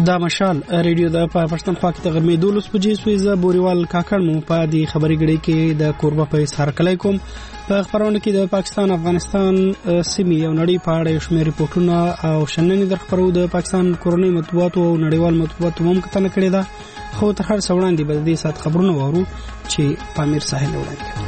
دا مشال ریډیو د پاکستان کې تغمې 12 بجې سویزه بوريوال کاکړ مو په دې خبري غړي کې د کوربه په سر کلای کوم په خبرونه کې د پاکستان افغانستان سیمې او نړۍ په اړه شمېر ریپورتونه او شننې در خبرو د پاکستان کورنۍ مطبوعات او نړیوال مطبوعات هم کتنه کړې ده خو تر هر څه وړاندې به دې سات خبرونه وورو چې پامیر ساحل وړاندې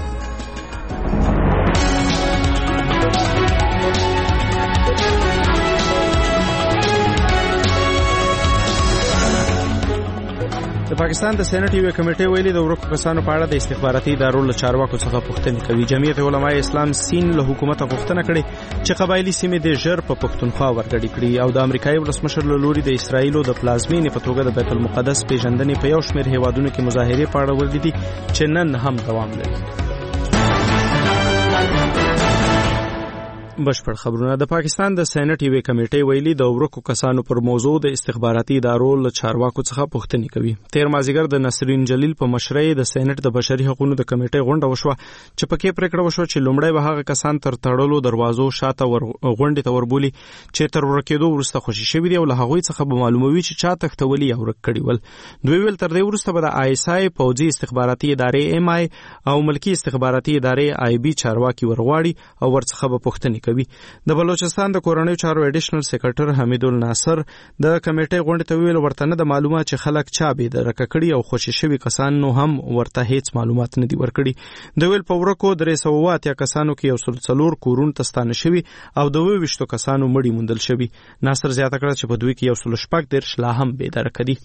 د پاکستان د سېنات یو کمیټه ویلي د ورکو کسانو په اړه د استخباراتي ادارو له چارواکو څخه پوښتنه کوي. جمعیت علماء اسلام سین له حکومت پوښتنه کړې چې قبایلی سیمې د ژر په پښتونخوا ورګډې کړي او د امریکایي ولسمشر له لوري د اسرایل د پلازمینې په توګه د بیت المقدس پیژندنې په یو شمېر هیوادونو کې مظاهرې په اړه ولیدي چې نن هم دوام لري. بشپړ خبرونه. د پاکستان د سېنات یو کمیټه ویلي د ورکو کسانو پر موضوع د استخباراتي ادارو له چارواکو څخه پوښتنه کوي. تیر مازیګر د نصرین جلیل په مشرۍ د سېنات د بشري حقوقو د کمیټې غونډه وشوه چې پکې پریکړه وشوه چې لومړی به هغه کسان تر تړلو دروازو شاته غونډې ته وربولي چې تر ورکېدو وروسته خوشي شوي دي او له هغوی څخه به معلوموي چې چا تختولي او ورک کړي ول. دوی ویل تر دې وروسته به د ISI پوځي استخباراتي ادارې MI او ملکی استخباراتي ادارې IB چارواکي ورغواړي او ورڅخه به پوښتنه کوي. د بلوچستان د کورنۍ چارو اډیشنل سیکریټر حمید الناصر د کمیټې غونډې ته ویل ورته نه د معلومات چې خلک چا به درک کړي او خوشي شوي کسان نو هم ورته هیڅ معلومات نه دي ورکړي. د ویل په ورکو 300 کسانو کې یو سل څلور کورون تستانه شوي او د 22 کسانو مړي موندل شوي. ناصر زیاته کړه چې په دوی کې یو سل شپږ درش لا هم به درک دي.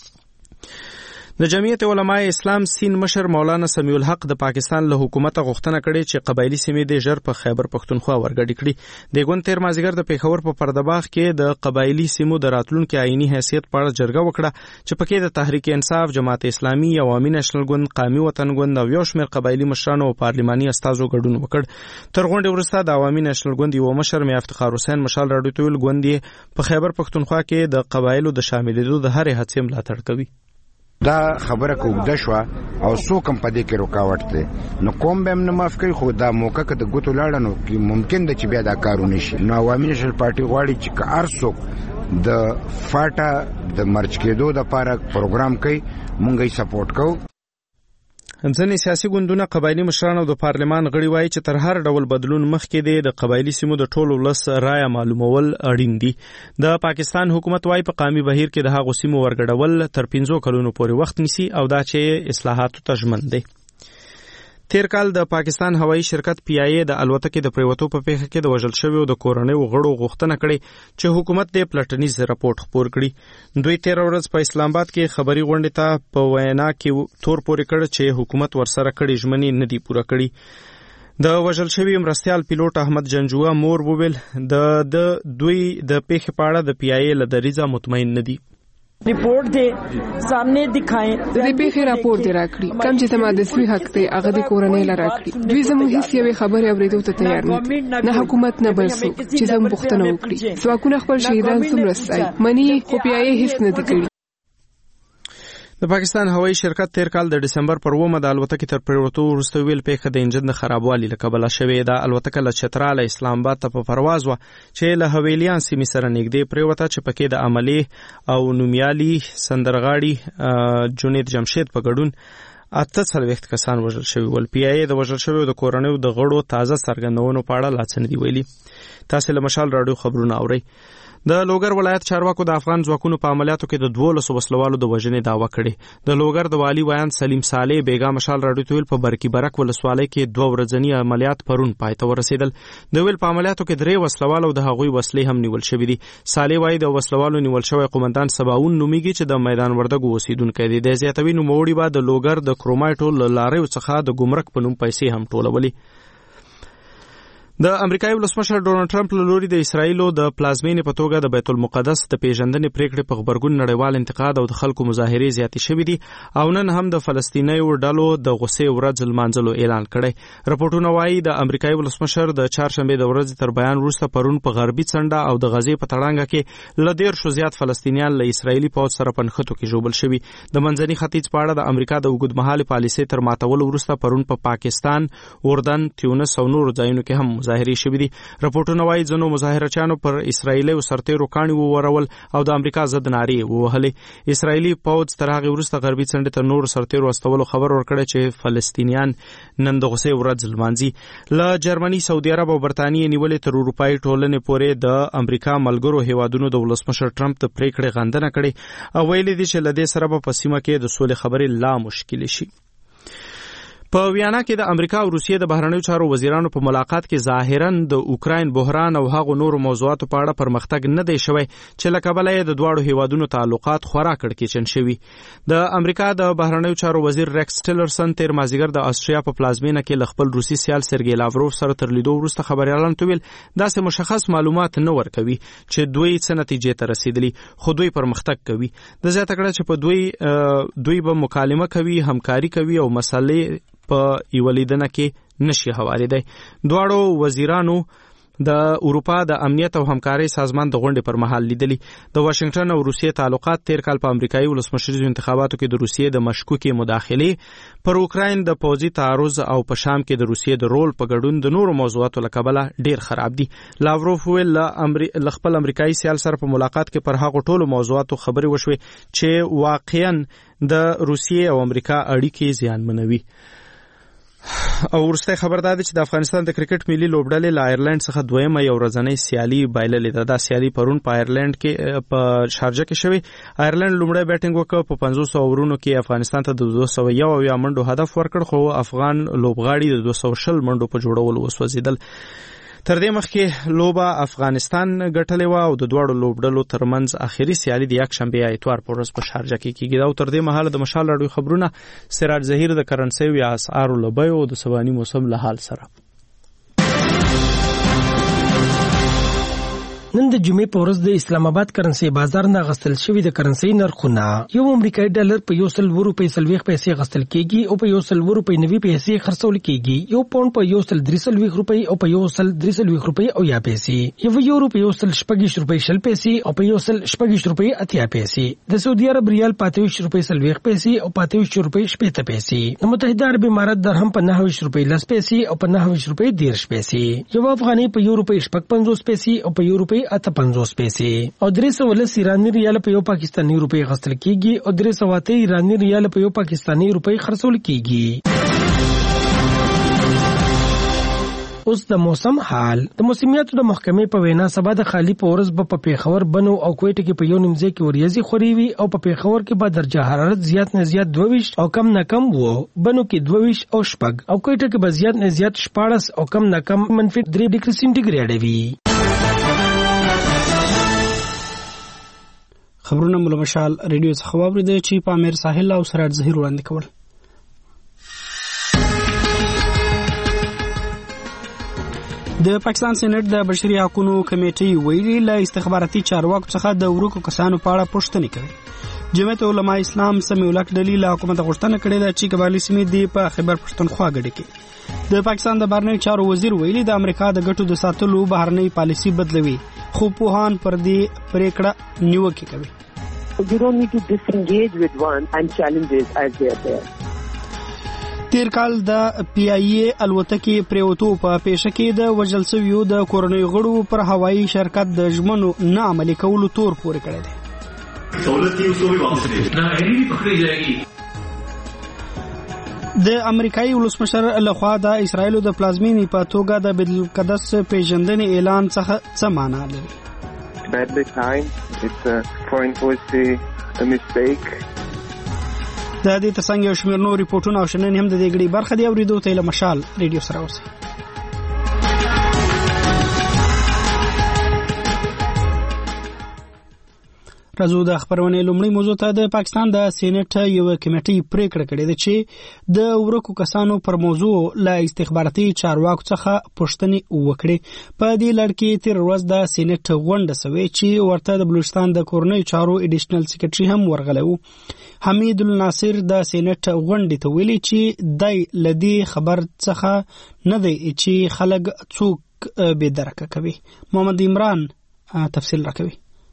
د جمعیت علماء اسلام سین مشر مولانا سمیع الحق د پاکستان له حکومت غوښتنه کړې چې قبایلی سیمې د ژر په خیبر پښتونخوا ورګډې کړي. د ګوند تیر مازیګر د پیښور په پردباغ کې د قبایلی سیمو د راتلونکو آئینی حیثیت په اړه جرګه وکړه چې پکې د تحریک انصاف، جماعت اسلامي، عوامي نېشنل ګوند، قومي وطن ګوند او یو شمېر قبایلی مشرانو او پارلماني استازو ګډون وکړ. تر غونډې وروسته د عوامي نېشنل ګوند یو مشر میا افتخار حسین مشال راډیو ته ویل ګوند په خیبر پښتونخوا کې د قبایلو د شاملېدو د هرې هڅې ملاتړ کوي. دا خبره کوږه شوه او څوک هم په دې کې رکاوټ دی نو کوم به هم نه معاف کوي خو دا موقع که د ګوتو لاړه نو ممکن ده چې بیا دا کارونه شي. نو عوامي نېشنل پارټي غواړي چې که هر څوک د فاټا د مرچ کېدو دپاره پروګرام کوي مونږ یې سپورټ کوو. ځینې سیاسي ګوندونه قبایلی مشران او د پارلمان غړي وایي چې تر هر ډول بدلون مخکې د قبایلی سیمو د ټولو ولس رایه معلومول اړین دي. د پاکستان حکومت وایي په قومي بهیر کې د هغو سیمو ورګډول تر 15 کلونو پورې وخت نیسي او دا چې اصلاحاتو ته ژمن دی. تیر کال د پاکستان هوایي شرکت PIA د الوتکې د پریوتو په پیښه کې د وژل شویو د کورنۍ غړو غوښتنه کړې چې حکومت د پلټنیز راپورټ خپور کړي. دوی تیر ورځ په اسلام آباد کې خبري غونډې ته په وینا کې تور پورې کړ چې حکومت ورسره کړي ژمنې نه دي پوره کړي. د وژل شوی مرستیال پیلوټ احمد جنجوه مور وویل د دوی د پیښې په اړه د PIA له دریځه مطمئن نه دي. Report दे सामने दिखाएं دې پیښې راپور دی راکړي کم چې زما د سوي حق دی هغه د کورنۍ لپاره راکړي. دوی زموږ هیڅ یوې خبرې اورېدو ته تیار نه حکومت نه بل څوک چې زموږ پوښتنه وکړي. ځواکونه خپل شهیدان څومره ستایي مني خو PIA هیڅ نه دی کړی. د پاکستان هوایي شرکت تیر کال د دسمبر پر 9 د الوتکې تر پریوتو وروسته ویل پیښه د انجن د خرابوالي له کبله شوې ده. الوتکه له چتراله اسلام آباد ته په پرواز و چې له حویلیان سیمې سره نږدې پریوته چې پکې د عملي او نومیالي سندرغاړي جنید جمشید په ګډون 48 کسان وژل شوي ول. PIA د وژل شویو د کورنیو د غړو تازه څرګندونو په اړه لا څه نه دي ویلي. تاسو له مشال راډیو خبرونه اورئ. د لوګر ولایت چارواکو د افغان ځواکونو په عملیاتو کې د 12 وسلوالو د وژنې دعوه کړې. د لوګر د والی ویان سلیم صالح بیگا مشال راډیو ته ویل په برکی برک ولسوالۍ کې 2 ورځنی عملیات پرون پای ته ورسېدل. د ویل په عملیاتو کې 3 وسلوالو د هغوی وسلې هم نیول شوې دي. صالح وایي د وسلوالو نیول شوی قومندان سباون نومیږي چې د میدان وردګو اوسیدونکی دی. د زیاتوي نوموړي به د لوګر د کرومایټو لاریو څخه د ګمرک په نوم پیسې هم ټولولي. د امریکایي ولسمشر ډونالد ټرمپ له لوري د اسرایلو د پلازمینې په توګه د بیت المقدس د پیژندنې پریکړې په خبرګون نړیوال انتقاد او د خلکو مظاهرې زیاتې شوې دي او نن هم د فلسطینیو ډلو د غوسې ورځ لمانځلو اعلان کړی. راپورټونه وایي د امریکایي ولسمشر د چهارشنبې د ورځې تر بیان وروسته پرون په غربي څنډه او د غزې په تړانګه کې له 10 زیات فلسطینیان له اسرایلي پوځ سره په نښتو کې ژوبل شوي. د منځني ختیځ په اړه د امریکا د اوږدمهالې پالیسۍ تر ماتولو وروسته پرون په پاکستان، اردن، تیونس او نورو ځایونو کې هم مظاهرې شوې دي. راپورټونه وايي ځینو مظاهرچیانو پر اسرایلي سرتیرو کاڼي وورول او د امریکا ضد نارې ووهلې. اسرایلي پوځ تر هغه وروسته غربي څنډې ته نور سرتیرو استولو خبر ورکړی چې فلسطینیان نن د غوسې ورځ لمانځي. له جرمني، سعودي عرب او برتانیې نیولې تر اروپایي ټولنې پورې د امریکا ملګرو هیوادونو د ولسمشر ټرمپ د پریکړې غندنه کړې او ویلي دي چې له دې سره به په سیمه کې د سولې خبرې لا مشکل شي. په ویانا کې د امریکا او روسیې د بهرنیو چارو وزیرانو په ملاقات کې ظاهرا د اوکراین بحران او هغو نورو موضوعاتو په اړه پرمختګ نه دی شوی چې له کبله یې د دواړو هیوادونو تعلقات خورا کړکېچن شوي. د امریکا د بهرنیو چارو وزیر ریکس ټیلرسن تیر مازدیګر د آسټریا په پلازمینه کې له خپل روسي سیال سرګی لاوروف سره تر لیدو وروسته خبريالانو ته ویل داسې مشخص معلومات نه ورکوي چې دوی څه نتیجې ته رسیدلی، خو دوی پرمختګ کوي. د زیاته کړه چې په دوی به مکالمه کوي، همکاري کوي او مسلې په یو لیدنه کې نشي هواریدای. دواړو وزیرانو د اروپا د امنیت او همکارۍ سازمان د غونډې پر مهال لیدلي. د واشنگټن او روسیې تعلقات تیر کال په امریکایي ولسمشریزو انتخاباتو کې د روسیې د مشکوکې مداخلې پر اوکراین د پوځي تعرض او په شام کې د روسیې د رول په ګډون د نورو موضوعاتو له کبله ډیر خراب دي. لاوروف ویل له خپل امریکایي سیال سره په ملاقات کې پر هغو ټولو موضوعاتو خبرې وشوې چې واقعا د روسیې او امریکا اړیکې زیانمنوي. او ورسته خبر ده چې د افغانستان د کرکټ ملي لوبډلې له آیرلند څخه دویمه یو ورځنۍ سیالي بایللې ده. دا سیالي پرون په آیرلند کې په شارجه کې شوې. آیرلند لومړی بیټینګ وکړ، په 500 اورونو کې افغانستان ته د 201 منډو هدف ورکړ، خو افغان لوبغاړي د 220 منډو په جوړولو وسوځیدل. تر دې مخکې لوبه افغانستان ګټلې و او د دواړو لوبډلو ترمنځ اخیری سیالي د یکشنبه اتوار په ورځ په شارجه کې کیږي. او تر دې مهاله د مشال راډیو خبرونه سراج ظهیر د کرنسي او اسعارو لبیو د سباني موسم له حال سره. نن د جمعې په ورځ د اسلام آباد کرنسي بازار نه غستل شوی د کرنسي نرخونه یو امریکایي ډالر په 100 روپۍ 40 پیسې غستل کیږي او په 100 روپۍ 90 پیسې خرڅول کیږي. یو پاوند په 130 روپۍ او په 130 روپۍ او یا پیسې، یو یورو په 140 روپۍ 20 پیسې او په 140 روپۍ 80 پیسې. د سعودي عرب ریال 25 روپۍ 40 پیسې او 25 روپۍ 70 پیسې. د متحده عرب امارات درهم په 29 روپۍ 10 پیسې او په 29 روپۍ 10 پیسې. یو افغاني په 1 روپۍ 55 پیسې او په 1 روپۍ 58 پیسې. او 310 ایرانی ریال په یو پاکستانی روپۍ غستل کیږي او 308 ایرانی ریال په یو پاکستانی روپۍ خرڅول کیږي. اوس د موسم حال. د موسمیاتو د محکمې په وینا سبا د خالی په ورځ په پیښور، بنو او کوټه کې په یو نیمځای کې وریځي خوري وي او په پیښور کې به درجه حرارت زیات نه زیات 22 او کم نه کم وو، بنو کې 22 او شپږ او کوټه کې به زیات نه زیات 14 او کم نه کم -3 ډیګري سنټیګریډ وي. خبرونه مول مشال ریډیو څخه واوریدل چې په امیر ساحل او سراج ظهیر وړاندې کول. د پاکستان سېنات د بشري حقوقو کمیټې ویلي له استخباراتي چارواکو څخه د ورکو کسانو په اړه پوښتنه کوي. جمعیت علماء اسلام سمیع الحق ډلې له حکومت غوښتنه کړې ده چې قبایلي سیمې دی په خیبر پښتونخوا ګډه کې. د پاکستان د بهرنیو چارو وزیر ویلي د امریکا د ګټو د ساتلو بهرنۍ پالیسي بدلوي، خو پوهان پر دې پریکړه نیوکه کوي. You don't need to disengage with one and challenges as they are there. تیر کال د پی آی ای الوتکې پریوتو په پیښه کې د وژل شویو د کورنۍ غړو پر هوایي شرکت د ژمنو نه عملي کولو تور پورې کړی دی. دولت یې اصول واخلي نه ایری پکړی ځایږي. د امریکایي ولسمشر لخوا د اسرایلو د پلازمینې په توګه د بیت المقدس پیژندنې اعلان څخه څه معنا لري؟ At the time, it's a foreign policy mistake. د دې ترڅنګ یو شمېر نور ریپورتونه او شننې هم د دې غړي برخه دی. اوریدو ته له مشال ریډیو سره اوسئ. راځو د خبرونه لومړی موضوع ته. د پاکستان د سېنات یو کمیټې پریکړه کړې ده چې د ورکو کسانو پر موضوع له استخباراتي چارواکو څخه پوښتنې وکړي. په دې لړ کې تیر ورځ د سېنات غونډه شوې چې ورته د بلوچستان د کورنۍ چارو ایډیشنل سیکریټري هم ورغلی و. حمید الناصر د سېنات غونډې ته ویلي چې دای لدی خبر څخه نه دی چې خلک څوک بې درکه کوي. محمد عمران تفصیل راکوي.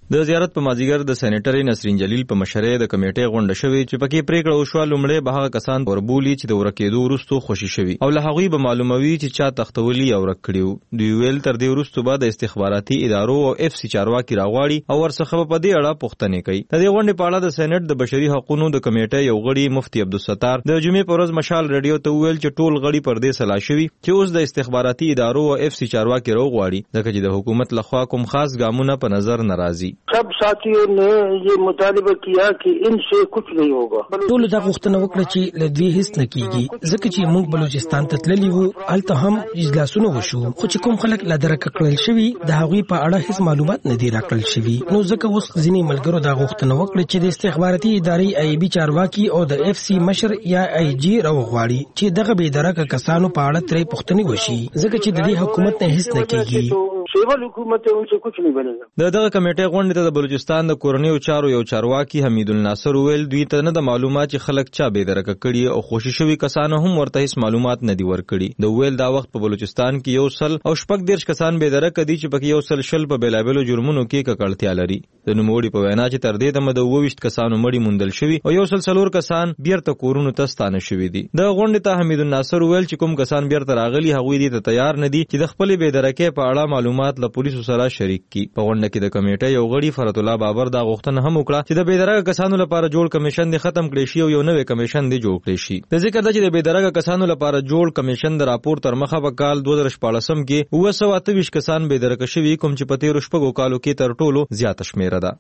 د زیارت په مازیګر د سېنیټر نسرین جلیل په مشرۍ د کمیټې غونډه شوې چې پکې پریکړه وشوه لومړی به هغه کسان وربولي چې د ورکېدو وروسته خوشي شوي او له هغوی به معلوموي چې چا تختولي او ورک کړي. دوی ویل تر دې وروسته به د استخباراتي ادارو او اف سی چارواکي راغواړي او ورڅخه په دې اړه پوښتنې کوي. د دې غونډې په اړه د سېنیټ د بشري حقوقو د کمیټې یو غړي مفتي عبدالستار د جمعې په ورځ مشال رادیو ته ویل چې ټول غړي پر دې سلا شوي چې اوس د استخباراتي ادارو او اف سی چارواکي راغواړي ځکه چې د حکومت لخوا کوم خاص ګامونه په نظر ناراضي. ने ये मुतालबा किया कि इनसे कुछ नहीं होगा. ټول دا غوښتنه وکړه چې له دوی هیڅ نه کیږي ځکه چې موږ بلوچستان ته تللی وو هلته هم اجلاسونه وشو خو چې کوم خلک لا درک کړل شوي د هغوی په اړه هیڅ معلومات نه دي راکړل شوي نو ځکه اوس ځینې ملګرو دا غوښتنه وکړه چې د استخباراتي ادارې ای بي چارواکي او د اف سی مشر یا ای جی راوغواړي چې دغه بې درکه کسانو په اړه ترې پوښتنې وشي ځکه چې د دې حکومت نه هیڅ نه کیږي. सिविल हुकूमत है उनसे कुछ नहीं बनेगा. دغه کمیټې غونډې ته د بلوچستان د کورنیو چارو یو چارواکي حمید الناصر ویل دوی ته نه د معلومات چې خلک چا بې درکه کړي او خوشي شوي کسانو هم ورته هیڅ معلومات نه دي ورکړي. د ویل دا وخت په بلوچستان کې یو سل او شپږ دیرش کسان بې درکه دي چې پکې یو سل شل په بیلابیلو جرمونو کې ککړتیا لري. د نوموړي په وینا چې تر دې دمه د 22 کسانو مړي موندل شوي او یو سل څلور کسان بیرته کورونو ته ستانه شوي دي. د غونډې ته حمید الناصر ویل چې کوم کسان بیرته راغلي هغوی دې ته تیار نه دي چې د خپلې بې درکې په اړه معلومات له پولیسو سره شریک کی. په غونډه کې د کمیټې یو غړي فرت الله بابر دا غوښتنه هم وکړه چې د بې درکه کسانو لپاره جوړ کمیشن دی ختم کړي شي او یو نوې کمیشن دی جوړ کړي شي. د ذکر ده چې د بې درکه کسانو لپاره جوړ کمیشن د راپور تر مخه په کال 2014 کې 928 کسان بې درکه شوي کوم چې په تیرو شپږو کالو کې تر ټولو زیاته شمیره ده.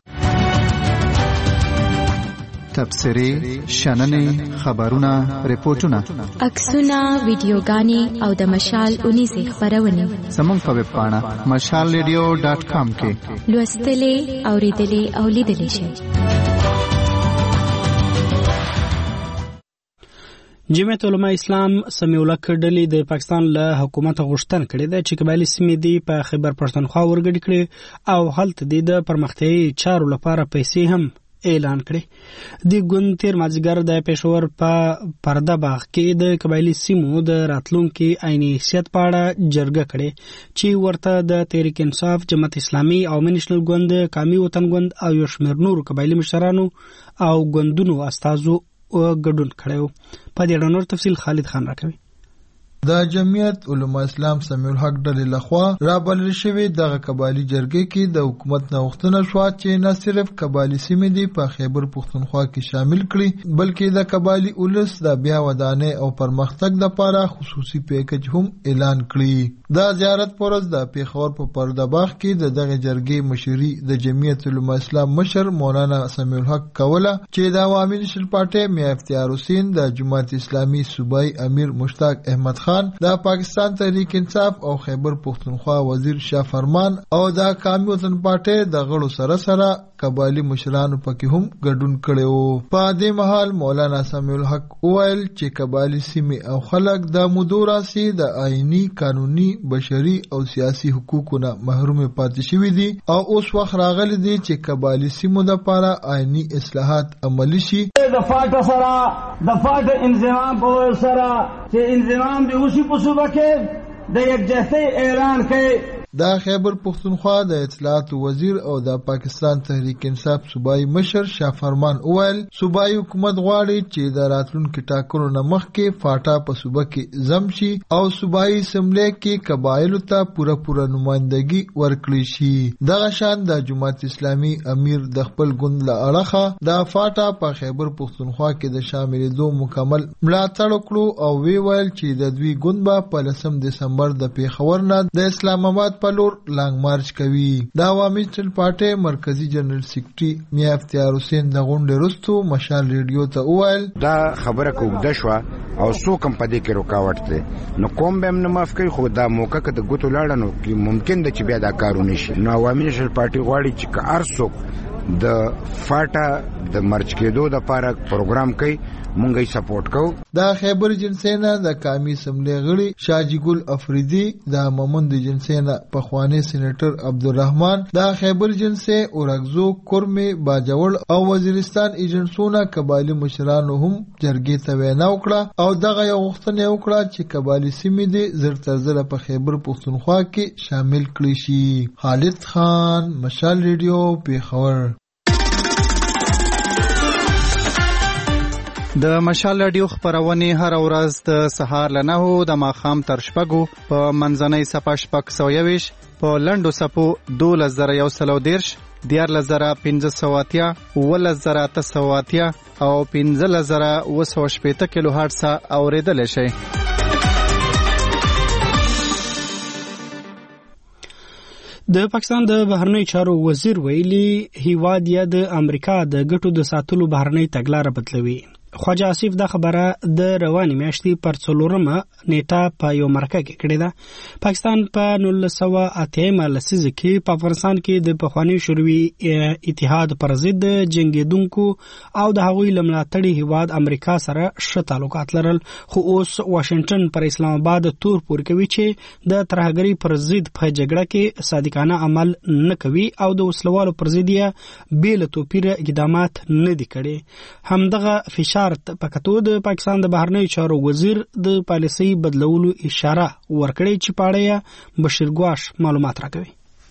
تبصرې، شننې، خبرونه، ریپورتونه، عکسونه، ویډیوګانې او د مشال 19 خبرونه زموږ په ویب پاڼه mashalradio.com کې لوستلې، اوریدلې او لیدلې شئ. جمعیت علماء اسلام سمیع الله کډلی د پاکستان له حکومت غوښتنه کړې ده چې قبایلی سیمې دی په خیبر پښتونخوا ورګډ کړي او هلته د پرمختیایي چارو لپاره پیسې هم اعلان کړي. د ګوند تیر مازیګر د پېښور په پرده باغ کې د قبایلی سیمو د راتلونکي عیني حیثیت په اړه جرګه کړي چې ورته د تحریک انصاف، جماعت اسلامي او نېشنل ګوند، قومي وطن ګوند او یو شمېر نورو قبایلی مشرانو او ګوندونو استازو ګډون کړی. په دې اړه نور تفصیل خالد خان راکوي. د جمعیت علماء اسلام سمیع الحق ډلې لخوا رابلل شوی دغه قبایلی جرګې کې د حکومت نه غوښتنه شوه چې نه صرف قبایلی سیمې دی په خیبر پښتونخوا کې شامل کړي بلکې د قبایلی اولس د بیا ودانۍ او پرمختګ لپاره خصوصي پیکج هم اعلان کړي. د زیارت پرز د پیښور په پرده باغ کې دغه جرګې مشري د جمعیت علماء اسلام مشر مولانا سمیع الحق کوله چې د عوامي نېشنل پارټي میا افتیار حسین، د جماعت اسلامي صوبایي امیر مشتاق احمد خان، د پاکستان تحریک انصاف او خیبر پښتونخوا وزیر شاه فرمان او د قومي وطن پارټي د غړو سره سره قبایلی مشرانو پکې هم ګډون کړي. په دې مهال مولانا سمیع الحق وویل چې قبایلی سیمې او خلک د مودو راسي د آئینی، قانوني، بشري او سیاسي حقوقو نه محروم پاتې شوي دي او اوس وخت راغلی دی چې قبایلی سیمو لپاره آئینی اصلاحات عملي شي. د فاټ سره د فاټ انضمام په سره چې انضمام دی اوسې په صوبه کې د یکجهتۍ اعلان کړي. د خیبر پښتونخوا د اطلاعات وزیر او د پاکستان تحریک انصاف صوبایي مشر شاه فرمان وویل صوبایي حکومت غواړي چې د راتلونکي ټاکنو نه مخکې فاټا په صوبه کې ضم شي او صوبایي اسمبلی کې قبایلو ته پوره نمائندګي ورکړي شي. دغه شان د جماعت اسلامي امیر د خپل ګوند له اړخه د فاټا په خیبر پښتونخوا کې د شاملېدو مکمل ملاتړ وکړو او ویل چې د دوی ګوند به په 10 دسمبر د پیښور نه د اسلام آباد په لور لانګ مارچ کوي. د عوامي نېشنل پارټي مرکزی جنرال سیکریټري میا افتیار حسین د غونډې وروسته مشال ریډیو ته وویل دا خبره کوږه شوه او څوک هم په دې کې رکاوټ دی نو کوم به هم نه معاف کوي خو دا موقع که د ګوتو لاړه نو ممکن ده چې بیا دا کارونه شي. نو عوامي نېشنل پارټي غواړي چې که هر څوک د فاټا د مرچ کېدو لپاره پروګرام کوي مونږ یې سپورټ کوو. د خیبر جنسي نه د قومي اسمبلی غړي شاجي ګل افریدي، د مومند جنسي نه پخوانی سېنیټر عبدالرحمن، د خیبر جنسي اورګزو کورمي باجوړ او وزیرستان ایجنټسونه قبایلی مشرانو هم جرګې ته وینا وکړه او دغه یو غوښتنه وکړه چې قبایلی سیمې دې زر تر زره په خیبر پښتونخوا کې شامل کړي شي. خالد خان، مشال ریډیو، پیښور. د مشال رادیو خبرونه هر ورځ د سهار له 9 د ماښام تر 6 په منځنۍ صفه 620 په لنډو صفو 12130 14580 11880 او 15980 کیلو هرتز اوریدل شي. د پاکستان د بهرنی چارو وزیر ویلي هیواد یا د امریکا د ګټو د ساتلو بهرنی تګلارې بدلوي. خواجه آصف دا خبره د روانې میاشتې پر 4 نیټه په یو مرکه کې کړې ده. پاکستان په 1980 لسیزه کې په افغانستان کې د پخوانی شوروي اتحاد پر ضد جنگیدونکو او د هغوی لملاتړي هیواد امریکا سره ښه تعلقات لرل، خو اوس واشنگټن پر اسلام آباد تور پور کوي چې د ترهګرۍ پر ضد په جګړه کې صادقانه عمل نه کوي او د وسلوالو پر ضد یې بېله توپیره اقدامات نه دي کړي. همدغه فشار پکتو د پاکستان د بهرنی چارو وزیر د پالیسۍ بدلولو اشاره ورکړې چې پاړه بشیر ګواش معلومات راکوي.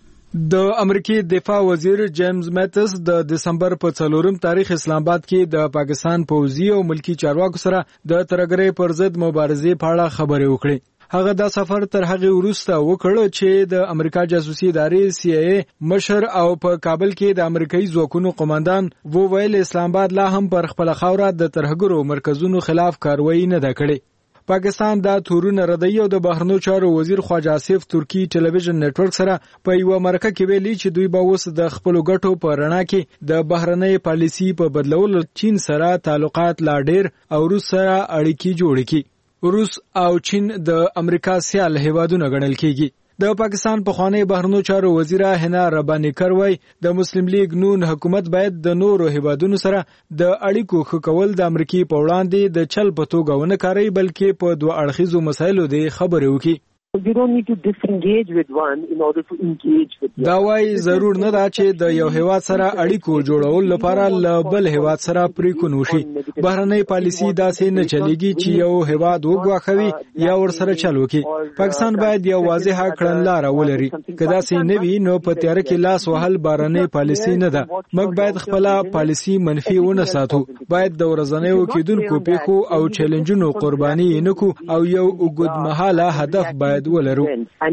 د امریکای دفاع وزیر جیمز میتس د دسمبر په 4 تاریخ اسلام آباد کې د پاکستان پوځي او ملکی چارواکو سره د ترهګرۍ پر ضد مبارزې په اړه خبرې وکړې. هغه دا سفر تر هغه وروسته وکړ چې د امریکا جاسوسي ادارې CIA مشر او په کابل کې د امریکایي ځواکونو قوماندان وویل اسلام آباد لا هم پر خپل خاوره د ترهګرو مرکزونو خلاف کاروایی نه ده کړې. پاکستان دا تورونه ردی او د بهرنیو چارو وزیر خواجه آصف ترکی ټلویزیون نتورک سره په یو مرکه کې ویلي چې دوی به اوس د خپل ګټو په رڼا کې د بهرنۍ پالیسي په بدلولو چین سره تعلقات لا ډیر او روس سره اړیکې جوړې کړي. روس او چین د امریکا سیال هیوادونه ګڼل کیږي. د پاکستان پخوانی بهرنیو چارو وزیره هنا ربانی کروي د مسلم لیگ نون حکومت باید د نورو هیوادونو سره د اړیکو ښه کول د امریکای په وړاندې د چل په توګه ونه کاروي بلکې په دوه اړخیزو مسایلو د خبرې وکړي. You don't need to disengage with one in order to engage with the other. دا وايي ضرور نه دا چې د یو هیواد سره اړیکو جوړول لپاره ل بل هیواد سره پریکون وشي. بهرنۍ پالیسي داسې نه چلیږي چې یو هیواد وګواخوي یا ور سره چل وکړي. پاکستان باید یو واضحه کړنلاره ولري. که داسې نه وي نو په تیاره کې لاس وهل بهرنۍ پالیسي نه ده. موږ باید خپل پالیسي منفي ونه ساتو. باید د ورځنیو کېدونکو پیښو او چیلنجونو قرباني نه کو او یو اوږدمهاله هدف باید ولرو.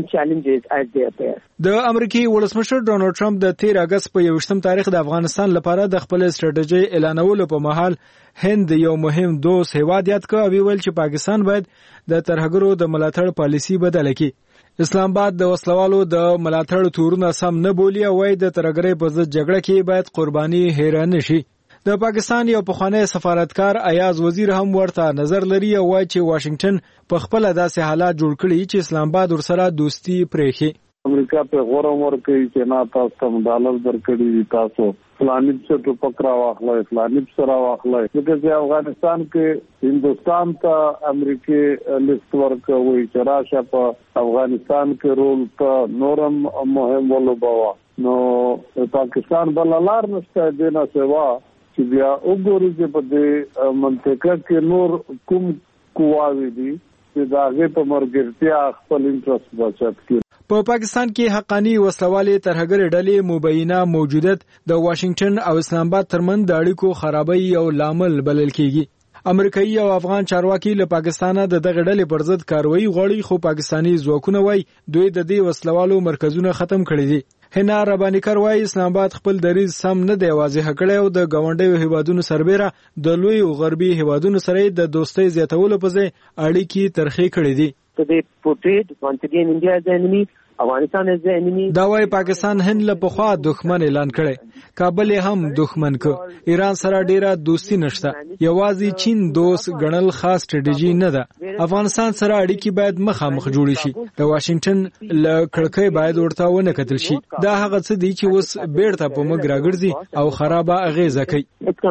د امریکای ولسمشر ډونالد ټرمپ د 13 اگست په 21 تاریخ د افغانستان لپاره د خپل استراتیژي اعلانولو په مهال هند یو مهم دوست هیواد یاد کړ او ویل چې پاکستان باید د ترهګرو د ملاتړ پالیسي بدله کړي. اسلام آباد د وسلوالو د ملاتړ تورونه سم نه بولي او وايي د ترهګرۍ په ضد جګړه کې باید قرباني هیر نه شي. د پاکستان یو پخوانی سفارتکار ایاز وزیر هم ورته نظر لري او وايي چې واشنگټن په خپل داسې حالات جوړ کړي چې اسلام آباد ورسره دوستي پرېخي. امریکا په غوړم ورکوي چې نه تاسو کوم ډالر درکړي تاسو فلانی څه ټوپک را واخلای فلانی سره واخلای چې افغانستان کې هندستان ته امریکای لیست ورکوي چې راشه په افغانستان کې رول ته نورم مهم ولوبوا نو پاکستان بل لار نشته دینه سوا چې بیا وګوري چې په دې منطقه کې نور کوم قواوی دي چې داغه په مرګرتیا خپل انټرست بچت کړي. په پاکستان کې حقانی وسلوالې ترهګر ډلې مبینه موجودیت د واشنگټن او اسلام آباد ترمن د اړیکو خرابۍ او لامل بلل کیږي. امریکایي او افغان چارواکي له پاکستانه د دغه ډلې پر ضد کاروایی غواړي خو پاکستانی ځواکونه وایي دوی د دې وسلوالو مرکزونه ختم کړي دي. هنا ربانی کروي اسلام آباد خپل دریځ سم نه دی واضح کړی او د گاونډیو هیوادونو سربېره د لوی او غربي هیوادونو سره د دوستۍ زیاتولو په ځای اړیکې ترخې کړې دي. So they portrayed once again India as the enemy Afghanistan is the enemy. دا وايي پاکستان هند له پخوا دښمن اعلان کړي، کابل هم دښمن کو. ایران سره ډیره دوستی نشته، یوازې چین دوست ګڼل خاص سټریټیجی نه ده. افغانستان سره اړیکې باید مخامخ جوړې شي، د واشنگټن له کړکۍ باید ورته ونه کتل شي. دا هغه څه دی چې اوس بیرته په موږ راګرځي او خرابه اغیزه کوي.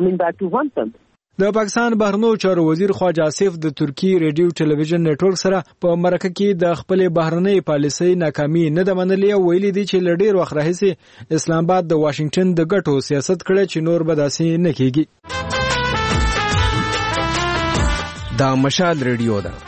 د پاکستان بهرنیو چارو وزیر خواجه آصف د ترکی ریډیو ټلویزیون نتورک سره په مرکه کې د خپل بهرنی پالیسۍ ناکامي نه ده منلې او ویلي دي چې له ډېر وخت راهیسې اسلام آباد د واشنگټن د ګټو سیاست کړی چې نور به داسې نه کیږي. دا مشال ریډیو ده.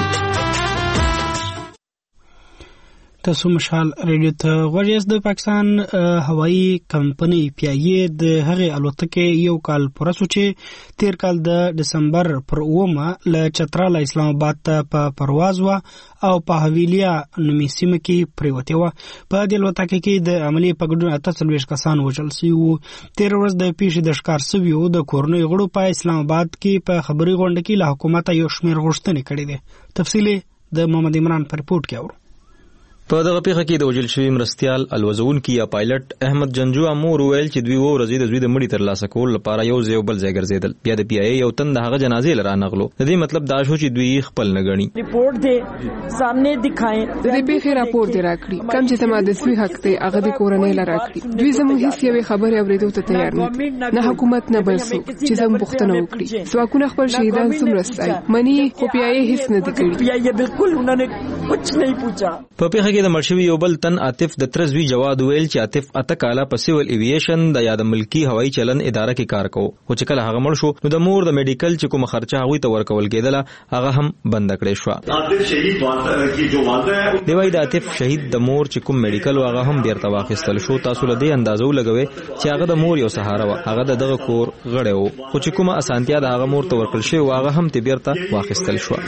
تاسو مشال ریډیو ته غوږ د پاکستان هوایي کمپنۍ پیایې د هغې الوتکې یو کال پوره شو چې تیر کال د ډسمبر پر 9 له چتراله اسلام آباد ته په پرواز وه او په حویلیا نومي سیمه کې پرېوتې وه. په دې الوتکه کې د عملي په ګډون 48 کسان وژل سوي وو. تېره ورځ د پیښې د ښکار سویو د کورنیو غړو په اسلام آباد کې په خبري غونډه کې له حکومته یو شمېر غوښتنې کړې دي. تفصیل د محمد عمران په رپورټ کې اورو. په دغه پیښه کې د وژل شوي مرستیال الوزونکي یا پایلټ احمد جنجو امور ویل چې دوی ورځې د زوی د مړي ترلاسه کول لپاره یو ځای بل ځای ګرځېدل. بیا د پی آی یو تن د هغه جنازې لره نغلو. د دې مطلب دا شو چې دوی خپل نه غني. رپورټ دې سامنے دکھائیں. د دې پیښې راپور دی راکړي کوم چې زما د سوي حق ته هغه د کورنۍ لره راکړي. دوی زموږ هیڅ یو خبره اورېدو ته تیار نه. نه حکومت نه بل څوک چې زموږ پوښتنه وکړي. سواکونه خپل شهیدان څومره ستای مني خو پی آی هیڅ نه دی کړی. پی آی بالکل انہوں نے کچھ نہیں پوچھا. په پیښه کې د مرشوي یو بل تن عاطف د ترزوی جواد ویل چې عاطف اته کاله په سیول ایویشن د یاد ملکی هوایي چلن اداره کې کار کوي. خو چې کله هغه مړ شو نو د مور د میډیکل چې کوم خرچه هغوی ته ورکول کېدله هغه هم بند کړې شو. عاطف شهید واقع کی جو واده ہے دی وای د عاطف شهید د مور چې کوم میډیکل هغه هم بیرته واخیستل شو. تاسو له دې اندازو لګوي چې هغه د مور یو سهاره و، هغه دغه کور غړی و، خو چې کومه اسانتیا د هغه مور ته ورکړل شوی هغه هم ته بیرته واخیستل شو.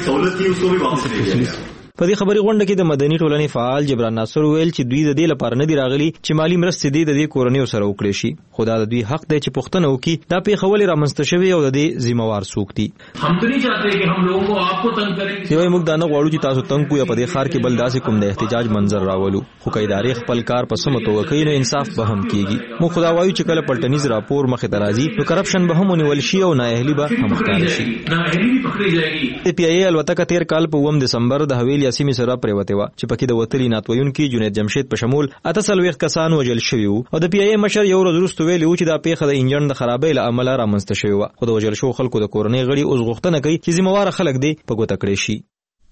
په دې خبري غونډه کې د مدني ټولنې فعال جبران ناصر ویل چې دوی د دې لپاره نه دی راغلي چې مالی مرستې د دې کورنیو سره وکړي شي، خو دا د دوی حق دی چې پوښتنه وکړي دا پیښه ولې رامنځته شوې او د دې ذمہوار څوک دي. هم ته نه چاہتے کہ هم لوگوں کو آپ کو تنگ کریں. دوی موږ دا نه غواړو چې تاسو تنگ کو یا په دې ښار کې بل داسې کوم د احتجاج منظر راولو، خو که ادارې خپل کار په سمه توګه کوي نو انصاف به هم کیږي. موږ خدا وایو چې کله پلټنیز راپور مخې ته راځي نو کرپشن به هم ونیول شي او نااهلي به هم ښکاره شي. نااهلي به پکړی جائے گی. پی آی ای الوتکه تیر کال په 9 دسمبر د حویلیا سیمې سره پرېوتې وه چې پکې د وتلي ناتویونکي جنید جمشید په شمول 48 کسان وژل شوي وو او د پی آی ای مشر یو ورځ وروسته ویلي وو چې دا پیښه د انجن د خرابۍ له امله رامنځته شوې وه، خو د وژل شوو خلکو د کورنۍ غړي اوس غوښتنه کوي چې ذمہواره خلک دې په ګوته کړی شي.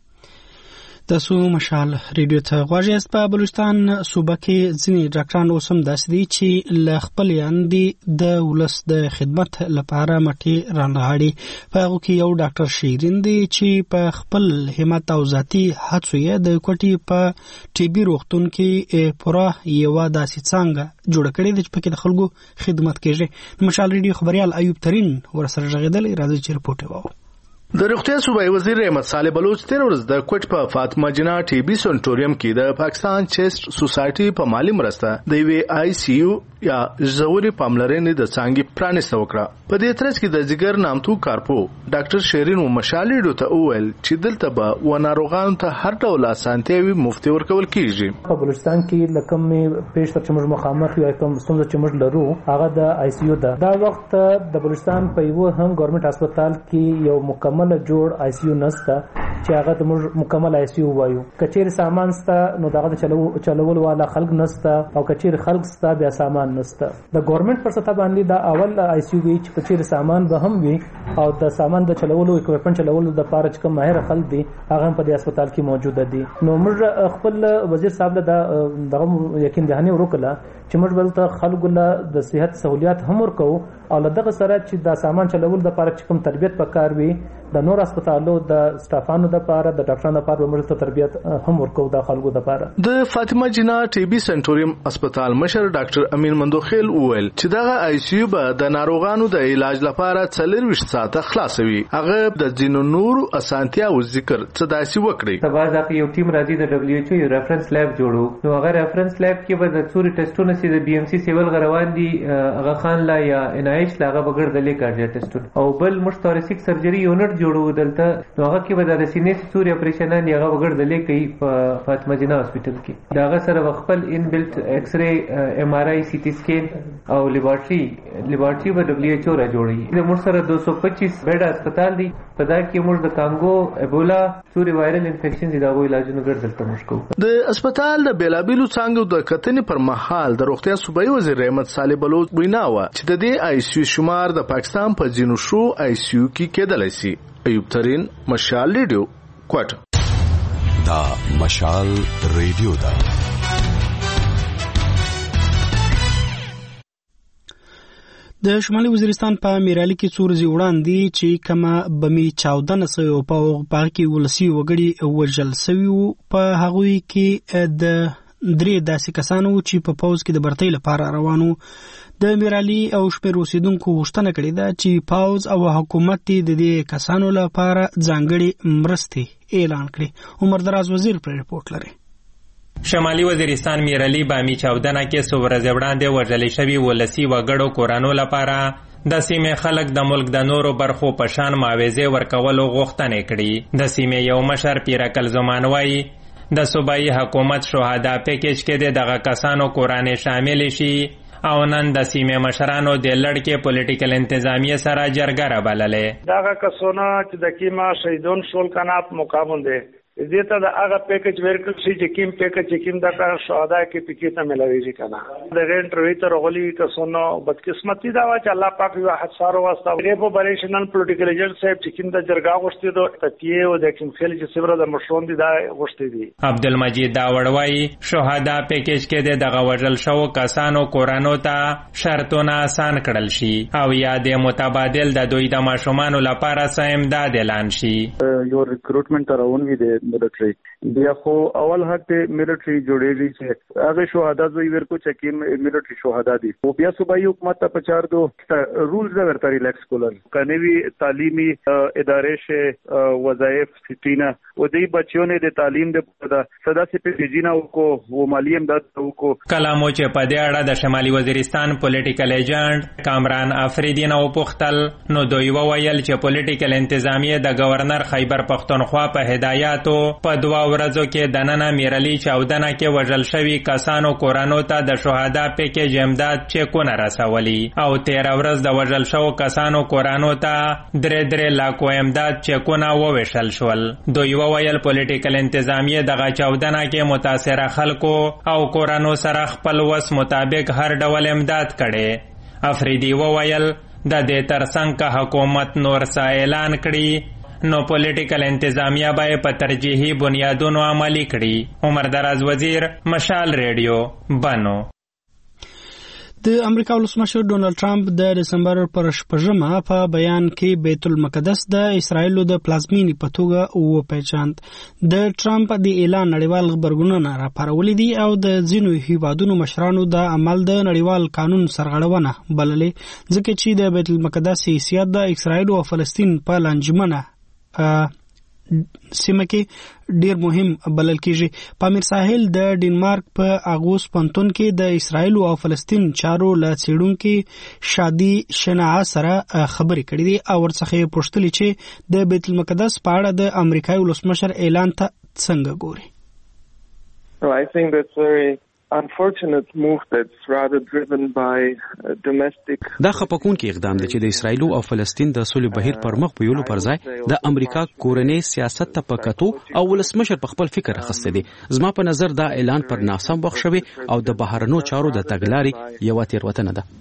تاسو مشال ریډیو ته غواړئ. په بلوچستان صوبه کې ځینې ډاکټران اوس هم داسې دي چې له خپل یاندې د ولس د خدمت لپاره مټې رانغاړي. په هغو کې یو ډاکټر شیرین دی چې په خپل همت او ذاتي هڅو یې د کوټې په ټي بي روغتون کې پوره یوه داسې څانګه جوړه کړې ده چې پکې د خلکو خدمت کېږي. د مشال ریډیو خبریال ایوب ترین ورسره غږېدلی. راځئ چې رپورټ یې واورو. د روغتیا صوبایي وزیر احمد صالح بلوچ تیر ورځ د کوټ په فاطمه جنا ټي بي سنټوریم کې د پاکستان چیسټ سوسایټي په مالی مرسته د یوې آی سی یو یا ژورې پاملرنې د څانګې پرانیسته وکړه. په دې ترڅ کې د جګر نامتو کارپو ډاکټر شیرین و مشالې ته وویل چې دلته به و ناروغانو ته هر ډول اسانتیاوي مفتي ورکول کیږي. په بلوچستان کې لکم پیش تر چمر مخامخ یو کوم ستونزه چې موږ لرو هغه د آی سی یو ده. دا وخت د بلوچستان په یو هم ګورنمنت هسپتال کې یو مکمل جوړ آی سی یو نسته چې هغه ته موږ مکمل آی سی یو وایو. کچیر سامان ستا نو دغه چلول والا خلک نسته او کچیر خلک ستا بیا سامان نسته. د ګورنمنت پر سطح باندې دا اول آی سی یو وی چې کچیر سامان به هم وي او د سامان د چلولو اکوپمنټ چلولو د پاره چې کوم ماهر خلک دي هغه په دې هسپتال کې موجود دي. نو موږ خپل وزیر صاحب له دغه یقین دهاني ورکړه چې موږ بلته خلکو له د صحت سہولیات هم ورکو او دغه سره چې دا سامان چلول د پاره چې کوم تربیت پکار وي د نور هسپتالو د سټافانو د پاره د ډاکټرانو د پاره موږ ته تربیت هم ورکو د خلکو د پاره. د فاطمه جنا ټي بي سنټوریم هسپتال مشر ډاکټر امین مندوخیل وویل چې دغه آی سی یو به د ناروغانو د علاج لپاره 24 ساعته خلاصوي. هغه د ځینو نور اسانتیاو ذکر څه داسې وکړي. تباز اپ یو ټیم راځي د دبليو ایچ او یو ریفرنس لیب جوړو نو هغه ریفرنس لیب کې به د څوري ټیسټونه سي د بي ام سي سیول غروان دي هغه خان لا یا ان پیمایش لاغه بغړدلې کارډیاټسټ او بل مشترک سرجری یونټ جوړو دلته نو هغه کې به د سینې ستوري اپریشن نه هغه بغړدلې کوي په فاطمه جنہ هاسپټل کې داغه سره خپل ان بلټ ایکس ری ایم آر آی سی ټي سکین او لیبارټری به دبليو ایچ او را جوړي د موږ سره 225 بیډ هسپتال دی په دا کې موږ د کانګو ایبولا سوري وایرل انفیکشن دي دا غوي علاجونه ګرځل مشکو د هسپتال د بیلابیلو څنګه د کتنې پر مهال د روغتیا صوبایي وزیر رحمت صالح بلوچ وینا و چې د دې آی سی یو شمار د پاکستان په ځینو شو آی سی یو کې کېدلی شي. ایوب ترين مشال ریډیو کوټ دا مشال ریډیو دا د شمالي وزیرستان په میرالي کې څو ورځې وړاندې چې کومه بمي چاودنه سوی او په هغه کې ولسي وګړي وژل سوي په هغوی کې د درې داسې کسانو چې په پوز کې د برتۍ لپاره روانو. د میرالي او شپیر اوسیدونکو غوښتنه کړې ده چې پوز او حکومت د دې کسانو لپاره ځانګړي مرستې اعلان کړي. عمر دراز وزیر پر رپورټ لري. شمالي وزیرستان میرالي بامي چاودنه کې څو ورځې وړاندې وژل شوي ولسي وګړو کورانو لپاره د سیمې خلک د ملک د نورو برخو په شان معاوضې ورکولو غوښتنې کړي. د سیمې یو مشر پیرکل زمان وایي د صوبایي حکومت شهدا پیکیج کې دغه کسانو کورانې شامل شي او نن د سیمې مشرانو د لړ کې پولیټیکل انتظامیه سره جرګه را بللې. دغه کسونه چې د کیما شهیدون شول کنات مقام دي دې ته د هغه پیکج ورکړل شي چې کوم پیکج چې کوم د شهدا کې پکې ته ملوي کنه د انټرویو ته غولي کسونو بدقسمتي دا چې الله پاک یو حسارو واسطه ریپو بریشنل پولیټیکل ایجنټ صاحب چې کوم د جرګه غوښتي دوه تکیه او د کوم خل چې سره د مشرون دي دا غوښتي دي. عبدالمجید داوړوي شهدا پیکج کې دغه وژل شو کسانو کورانو ته شرطونه آسان کړل شي او یا د متبادل د دوی د ماشومان لپاره سم امداد اعلان شي. یو ریکروټمنټ راون وی دی ملټری بیا خو اول حق ملټری جوړېږي چې هغه شهدا زوی ورکو چې ملټری شهدا دي او بیا صوبایي حکومت ته پچار دو رولز ورته ریلیکس کولر کنيوي تعلیمي ادارې شه وظایف سټینا و دې بچیوں نے د تعلیم د صدا سي په جینا کو و مالی امداد کو کلامو چې په دې اړه د شمالي وزیرستان پولیټیکل ایجنټ کامران افریدی نو پختل نو دوی وویل چې پولیټیکل انتظامیه د گورنر خیبر پختونخوا په هدایاتو په 2 ورځو کې د نن میرالي چاودنه کې وژل شوي کسانو کورانو ته د شهدا پیکیج امداد چیکونه رسولي او 13 ورځ د وژل شوو کسانو کورانو ته 3 لاکو امداد چیکونه وویشل شول. دوی وویل پولیټیکل انتظامیه دغه چاودنه کې متاثره خلکو او کورانو سره خپل وس مطابق هر ډول امداد کړي. افریدی وویل د دې ترڅنګ حکومت نور څه اعلان کړي نو پولیټیکل انتظامیه به په ترجیحي بنیادونو عملی کړي. عمر دراز وزیر مشال ریډیو بنو. د امریکا ولسمشر ډونالد ټرمپ د دسمبر پر 8 په بیان کې بیت المقدس د اسرایلو د پلازمینې په توګه وپیژاند. د ټرمپ د اعلان نړیوال خبرګونونه راپارولې دي او د ځینو هیوادونو مشرانو د عمل د نړیوال قانون سرغړونه بللې ځکه چې د بیت المقدس حیثیت د اسرایلو او فلسطین په لانجمنه سیمه کې ډیر مهم بلل کیږي. پامیر ساحل د ډنمارک په اغوست پونتون کې د اسرایل او فلسطین چارو له څېړونکو شادي شناع سره خبرې کړې دي او ورڅخه پوښتلې چې د بیت المقدس په اړه د امریکایي ولسمشر اعلان ته څنګه ګوري. I think that's very unfortunate move that's rather driven by domestic. دا خپکون کې اقدام دی چې د اسرایل او فلسطین د صلح بهیر پر مخ بیولو پر ځای د امریکا کورنۍ سیاست ته پکاتو او ولسمشر په خپل فکر اخسته دي. زما په نظر دا اعلان پر ناسم وخت شوی او د بهرنو چارو د تګلارې یو تیروتنه ده.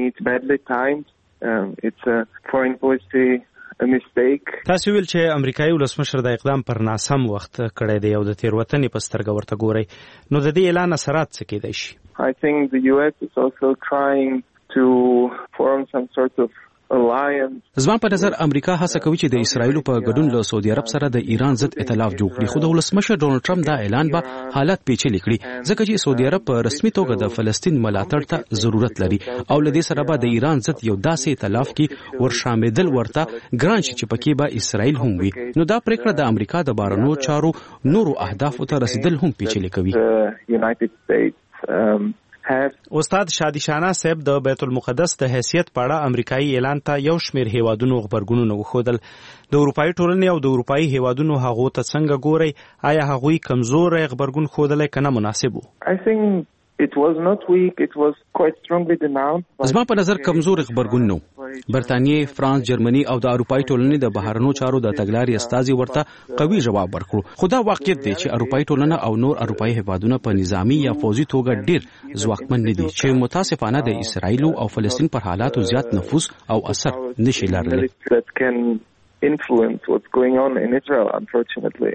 It's a foreign policy تاسو ویل چې امریکایي ولسمشر د اقدام پر ناسم وخت کړی دی او د تیروتنې په سترګه ورته ګوري. نو د دې اعلان اثرات څه کېدای شي؟ I think the US is also trying to form some sort of زما په نظر امریکا هڅه کوي چې د اسرایل په ګډون له سعودي عرب سره د ایران ضد ائتلاف جوړ کړي. خو د ولسمشر ډونالد ټرمپ دا اعلان به حالات پیچلي کړي ځکه چې سعودي عرب په رسمي توګه د فلسطین ملاتړ ته ضرورت لري او له دې سره به د ایران ضد یو داسې ائتلاف کې ورشامېدل ورته ګران شي چې پکې به اسرایل هم وي. نو دا پریکړه د امریکا د بهرنیو چارو نورو اهدافو ته رسیدل هم پیچلي کوي. استاد شادي شانا صاحب د بیت المقدس د حیثیت په اړه امریکایي اعلان ته یو شمېر هیوادونو خبرګونونه وښودل. د اروپایي ټولنې او د اروپایي هیوادونو هغو ته څنګه ګورئ؟ آیا هغوی کمزوری خبرګون ښودلی که نه مناسب و؟ It was not weak, it was quite strongly denounced. زما په نظر کمزور خبرګون نو. برتانیې، فرانس، جرمني او د اروپایي ټولنې د بهرنیو چارو د تګلارې استازي ورته قوي جواب ورکړو. خو دا واقعیت دی چې اروپایي ټولنه او نور اروپایي هیوادونه په نظامی یا فوزي توګه ډیر ځواکمن نه دي چې متاسفانه د اسرایل او فلسطین پر حالاتو زیات نفوذ او اثر نشي لرلی. Influence what's going on in Israel, unfortunately.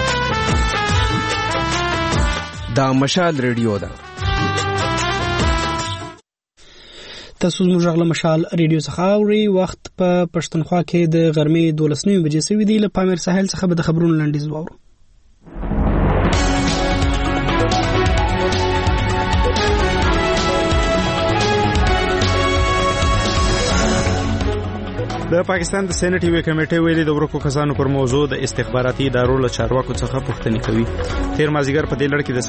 دا مشال ریډیو ده. تاسو زموږ غږ له مشال ریډیو څخه اورئ. وخت په پښتونخوا کې د غرمې 12 بجې شوي دي. له پامیر ساحل څخه به د خبرونو لنډیز واورو. د پاکستان د سېنات یوې کمیټې ویلي د ورکو کسانو پر موضوع د استخباراتي ادارو له چارواکو څخه پوښتنې کوي. تیر مازدیګر په دې لړ کې د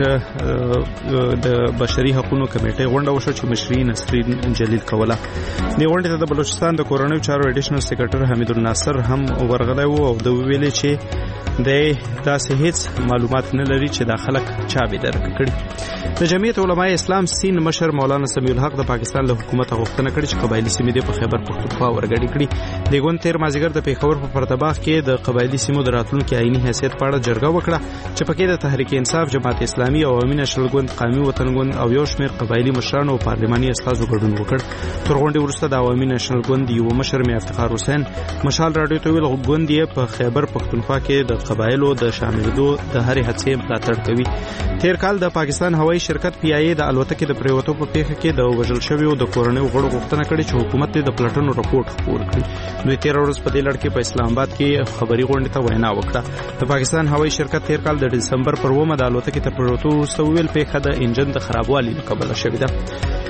سېنات د بشري حقوقو کمیټې غونډه وشوه چې مشري نسرین جلیل کوله. د غونډې ته د بلوچستان د کورنیو چارو اډیشنل سیکریټر حمید الناصر هم ورغلی و او د ویلي چې د داسې هیڅ معلومات نه لري چې د خلک چا به درک کړي. د جمعیت علماء اسلام سین مشر مولانا سمیع الحق د پاکستان له حکومت غوښتنه کړې چې قبایلی سیمې په خیبر پختونخوا ورګډې کړي. د غون تیر مازیګر د پیښور په پرتباغ کې د قبایلی سیمو د راتلونکي آئینی حیثیت په اړه جرګه وکړه چې پکې د تحریک انصاف، جماعت اسلامي او عوامي نېشنل ګوند، قومي وطن ګوند او یو شمېر قبایلی مشرانو او پارلماني استازو ګډون وکړ. تر غونډې وروسته د عوامي نېشنل ګوند یو مشر مې افتخار حسین مشال راډیو ته ویل ګوند یې په خیبر پختونخوا کې د قبایلو د شاملېدو د هرې هڅې ملاتړ کوي. تیر کال د پاکستان هوایي شرکت پی آی ای د الوتکې د پریوتو په پیښه کې د وژل شویو د کورنیو غړو غوښتنه کړې چې حکومت د پلټنو راپورټ خپور کړي. دوی تیر ورځ په دې لړ کې په اسلام آباد کې خبري غونډه ته وینا وکړه. د پاکستان هوایي شرکت تیر کال د دسمبر پر 9 د الوتکې ته پریوتو وروسته ویل پیښه د انجن د خرابوالي له کبله شوې ده.